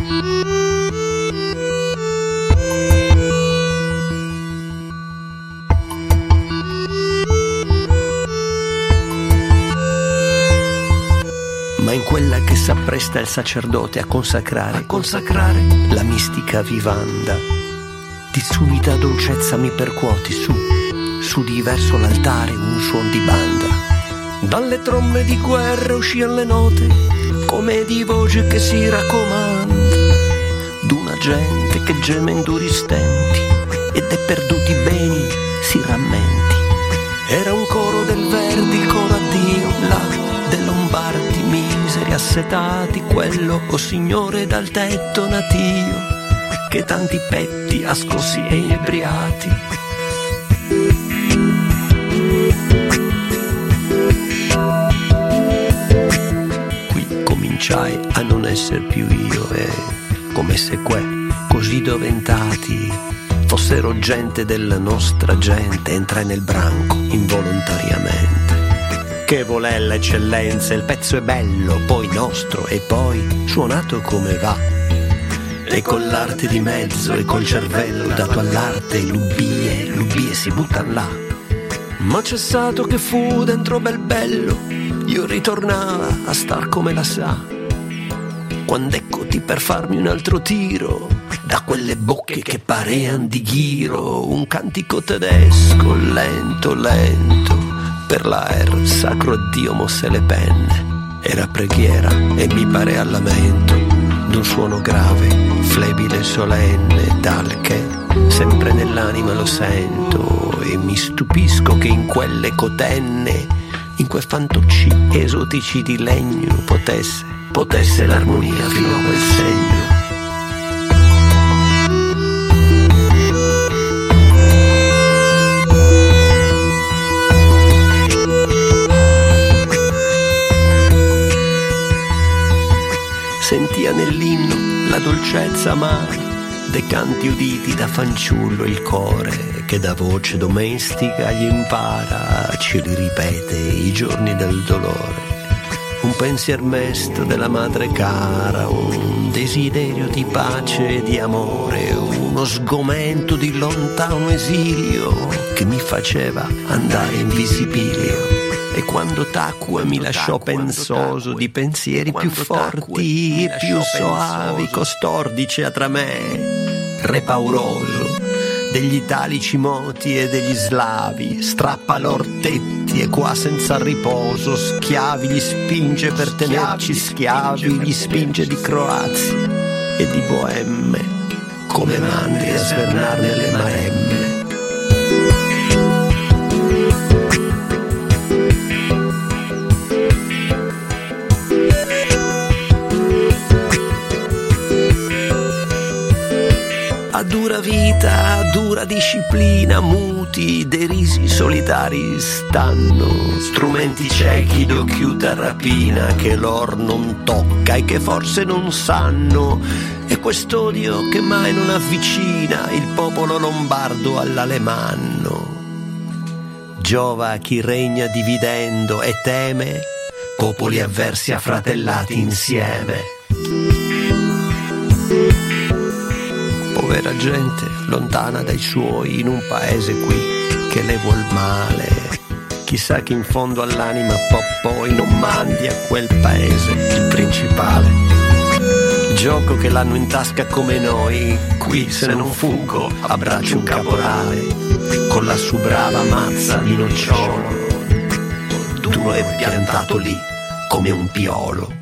Ma in quella che s'appresta il sacerdote a consacrare, a consacrare la mistica vivanda, di subita dolcezza mi percuoti su, su di verso l'altare un suon di banda. Dalle trombe di guerra uscian le note, come di voce che si raccomanda, d'una gente che geme in duri stenti, e dei perduti beni si rammenti. Era un coro del Verdi, il coro a Dio, là dei Lombardi miseri assetati, quello, o Signore, dal tetto natio, che tanti petti ha scossi e inebriati. Qui cominciai a non essere più io, e come se que, così doventati, fossero gente della nostra gente, entrai nel branco involontariamente. Che volella eccellenza, il pezzo è bello, poi nostro, e poi suonato come va. E con l'arte di mezzo e col cervello dato all'arte, l'ubbie, l'ubbie si buttan là. Ma cessato che fu dentro bel bello, io ritornava a star come la sa. Quando eccoti per farmi un altro tiro, da quelle bocche che parean di ghiro, un cantico tedesco lento, lento, per l'aer sacro a Dio mosse le penne. Era preghiera e mi pare al lamento d'un suono grave, flebile e solenne, tal che sempre nell'anima lo sento, e mi stupisco che in quelle cotenne, in quei fantocci esotici di legno, potesse, potesse l'armonia fino a quel segno. Sentia nell'inno la dolcezza amara dei canti uditi da fanciullo, il core che da voce domestica gli impara, ci li ripete i giorni del dolore. Un pensier mesto della madre cara, un desiderio di pace e di amore, uno sgomento di lontano esilio che mi faceva andare in visibilio. E quando tacque mi lasciò pensoso di pensieri più forti e più soavi, costordice tra me, re pauroso degli italici moti e degli slavi, strappa lor tetti e qua senza riposo, schiavi li spinge per tenerci schiavi, gli spinge di Croazi e di boemme, come mandri a svernar nelle maremme. A dura vita, a dura disciplina, muti, derisi, solitari stanno, strumenti ciechi d'occhiuta rapina che l'or non tocca e che forse non sanno, e quest'odio che mai non avvicina il popolo lombardo all'alemanno. Giova a chi regna dividendo e teme popoli avversi affratellati insieme. Povera gente lontana dai suoi in un paese qui che le vuol male, chissà che in fondo all'anima poi non mandi a quel paese il principale. Gioco che l'hanno in tasca come noi, qui se non fuggo abbraccio un caporale con la sua brava mazza di nocciolo, duro e piantato lì come un piolo.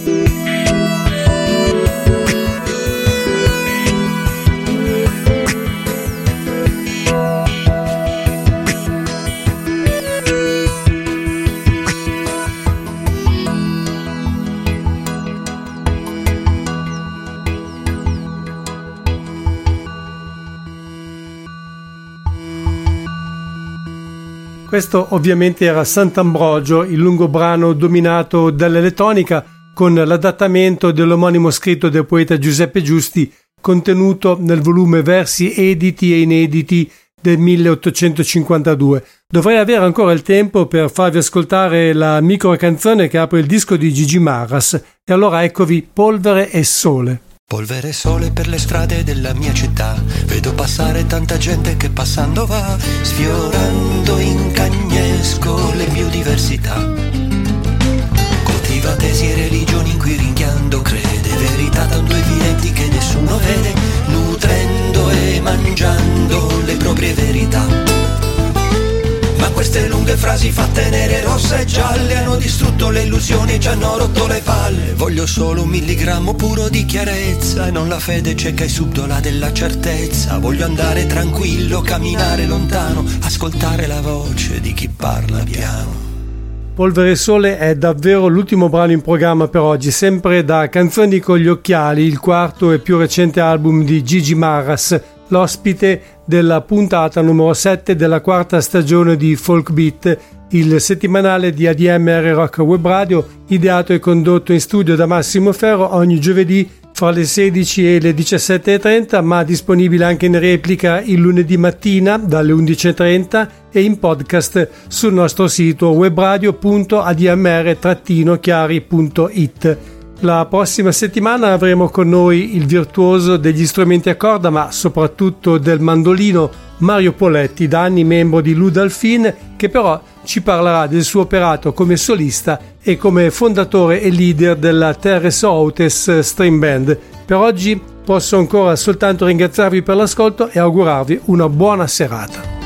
Questo ovviamente era Sant'Ambrogio, il lungo brano dominato dall'elettronica con l'adattamento dell'omonimo scritto del poeta Giuseppe Giusti contenuto nel volume Versi editi e inediti del milleottocentocinquantadue. Dovrei avere ancora il tempo per farvi ascoltare la micro canzone che apre il disco di Gigi Marras, e allora eccovi Polvere e Sole. Polvere e sole per le strade della mia città, vedo passare tanta gente che passando va, sfiorando in cagnesco le biodiversità. Coltiva tesi e religioni in cui ringhiando crede, verità tanto evidenti che nessuno vede, nutrendo e mangiando le proprie verità. Ma queste lunghe frasi fatte nere, rosse e gialle hanno distrutto le illusioni e ci hanno rotto le palle. Voglio solo un milligrammo puro di chiarezza e non la fede cieca e subdola della certezza. Voglio andare tranquillo, camminare lontano, ascoltare la voce di chi parla piano. Polvere e Sole è davvero l'ultimo brano in programma per oggi, sempre da Canzoni con gli occhiali, il quarto e più recente album di Gigi Marras, l'ospite della puntata numero sette della quarta stagione di Folk Beat, il settimanale di A D M R Rock Web Radio, ideato e condotto in studio da Massimo Ferro ogni giovedì fra le sedici e le diciassette e trenta, ma disponibile anche in replica il lunedì mattina dalle undici e trenta e in podcast sul nostro sito webradio punto a d m r chiari punto i t. La prossima settimana avremo con noi il virtuoso degli strumenti a corda, ma soprattutto del mandolino, Mario Poletti, da anni membro di Ludalfin, che però ci parlerà del suo operato come solista e come fondatore e leader della Terres Hautes String Band. Per oggi posso ancora soltanto ringraziarvi per l'ascolto e augurarvi una buona serata.